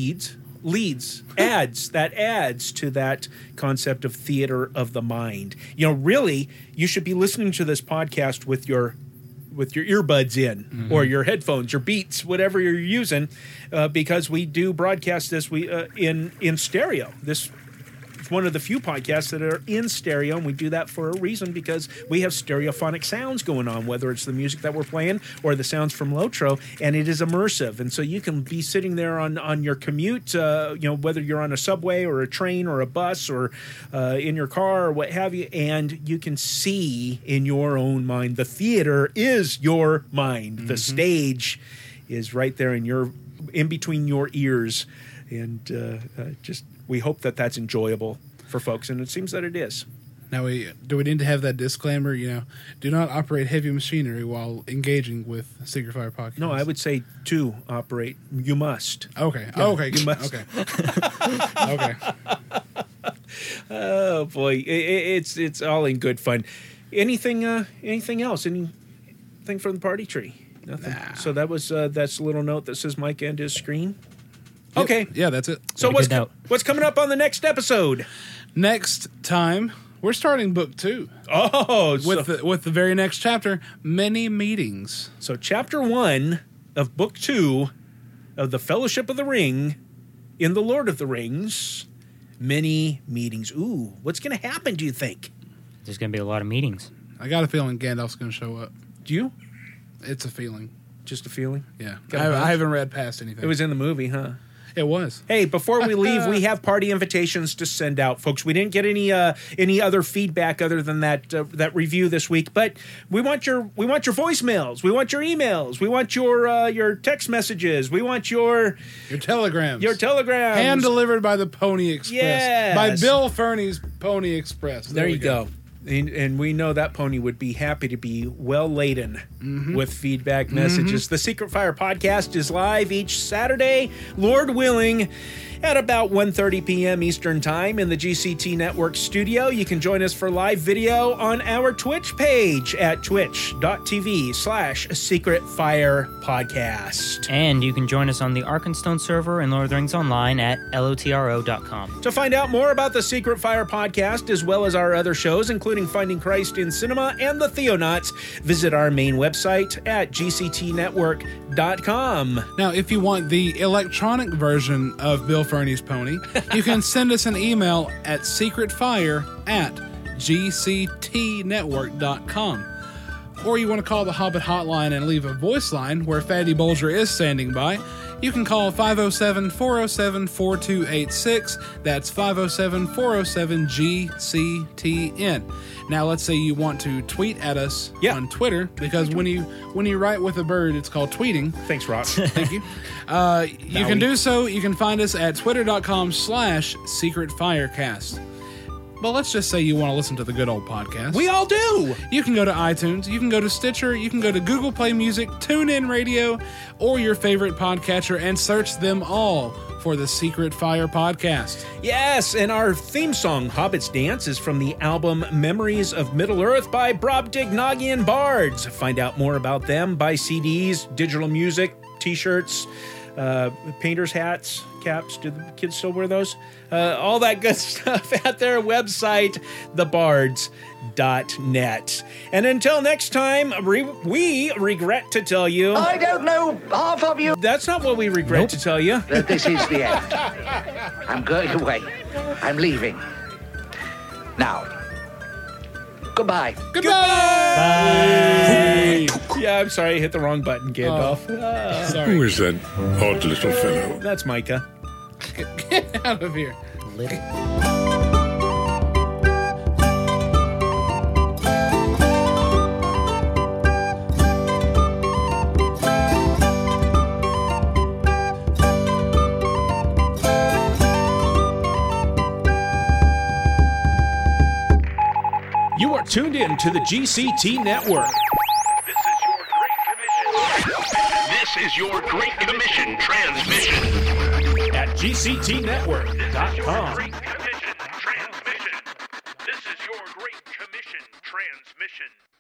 that concept of theater of the mind. Really, you should be listening to this podcast with your earbuds in or your headphones, your Beats, whatever you're using, because we do broadcast this in stereo. This is one of the few podcasts that are in stereo, and we do that for a reason because we have stereophonic sounds going on, whether it's the music that we're playing or the sounds from Lotro, and it is immersive. And so you can be sitting there on your commute, whether you're on a subway or a train or a bus or in your car or what have you, and you can see in your own mind. The theater is your mind. The stage is right there in between your ears, and we hope that that's enjoyable for folks, and it seems that it is. Now, do we need to have that disclaimer? Do not operate heavy machinery while engaging with Secret Fire Podcast. No, I would say to operate, you must. Okay. Yeah, Okay. you must. Okay. Okay. Oh boy, it's all in good fun. Anything else? Anything from the party tree? Nothing. Nah. So that was that's a little note that says Mike and his screen. Okay. Yeah, that's it. So Good note. what's coming up on the next episode? Next time, we're starting book 2 Oh, with the very next chapter, Many Meetings. so chapter 1 of book 2 of the Fellowship of the Ring in the Lord of the Rings. Many meetings. Ooh, what's going to happen? Do you think? There's going to be a lot of meetings. I got a feeling Gandalf's going to show up. Do you? It's a feeling. Just a feeling. Yeah. Got a hunch? I haven't read past anything. It was in the movie, huh? It was. Hey, before we leave, we have party invitations to send out, folks. We didn't get any other feedback other than that review this week, but we want your voicemails, we want your emails, we want your text messages, we want your telegrams, hand delivered by the Pony Express, yes, by Bill Fernie's Pony Express. There you go. And we know that pony would be happy to be well laden with feedback messages. The Secret Fire Podcast is live each Saturday, Lord willing, at about 1:30 p.m. Eastern Time in the GCT Network studio. You can join us for live video on our Twitch page at twitch.tv/Secret Fire Podcast. And you can join us on the Arkenstone server and Lord of the Rings Online at lotro.com. To find out more about the Secret Fire Podcast, as well as our other shows, including Finding Christ in Cinema and the Theonauts, visit our main website at gctnetwork.com. Now, if you want the electronic version of Bill Fernie's Pony, you can send us an email at secretfire@gctnetwork.com. Or you want to call the Hobbit hotline and leave a voice line where Fatty Bulger is standing by, you can call 507-407-4286. That's 507-407-GCTN. Now, let's say you want to tweet at us on Twitter, because when you write with a bird, it's called tweeting. Thanks, Rob. Thank you. You can do so. You can find us at twitter.com/secretfirecast. but let's just say you want to listen to the good old podcast. We all do. You can go to iTunes, you can go to Stitcher, you can go to Google Play Music, TuneIn Radio, or your favorite podcatcher and search them all for the Secret Fire Podcast. Yes, and our theme song, Hobbit's Dance, is from the album Memories of Middle-earth by Brobdingnagian Bards. Find out more about them, buy CDs, digital music, t-shirts, painters' hats, caps. Do the kids still wear those? All that good stuff at their website, thebards.net. And until next time, we regret to tell you... I don't know half of you. That's not what we regret to tell you. That this is the end. I'm going away. I'm leaving. Now, goodbye. Goodbye! Yeah, I'm sorry, I hit the wrong button, Gandalf. Sorry. Who is that odd little fellow? That's Micah. Get out of here. Little. You are tuned in to the GCT Network. This is your Great Commission transmission. At GCTNetwork.com. Great Commission transmission. This is your Great Commission transmission.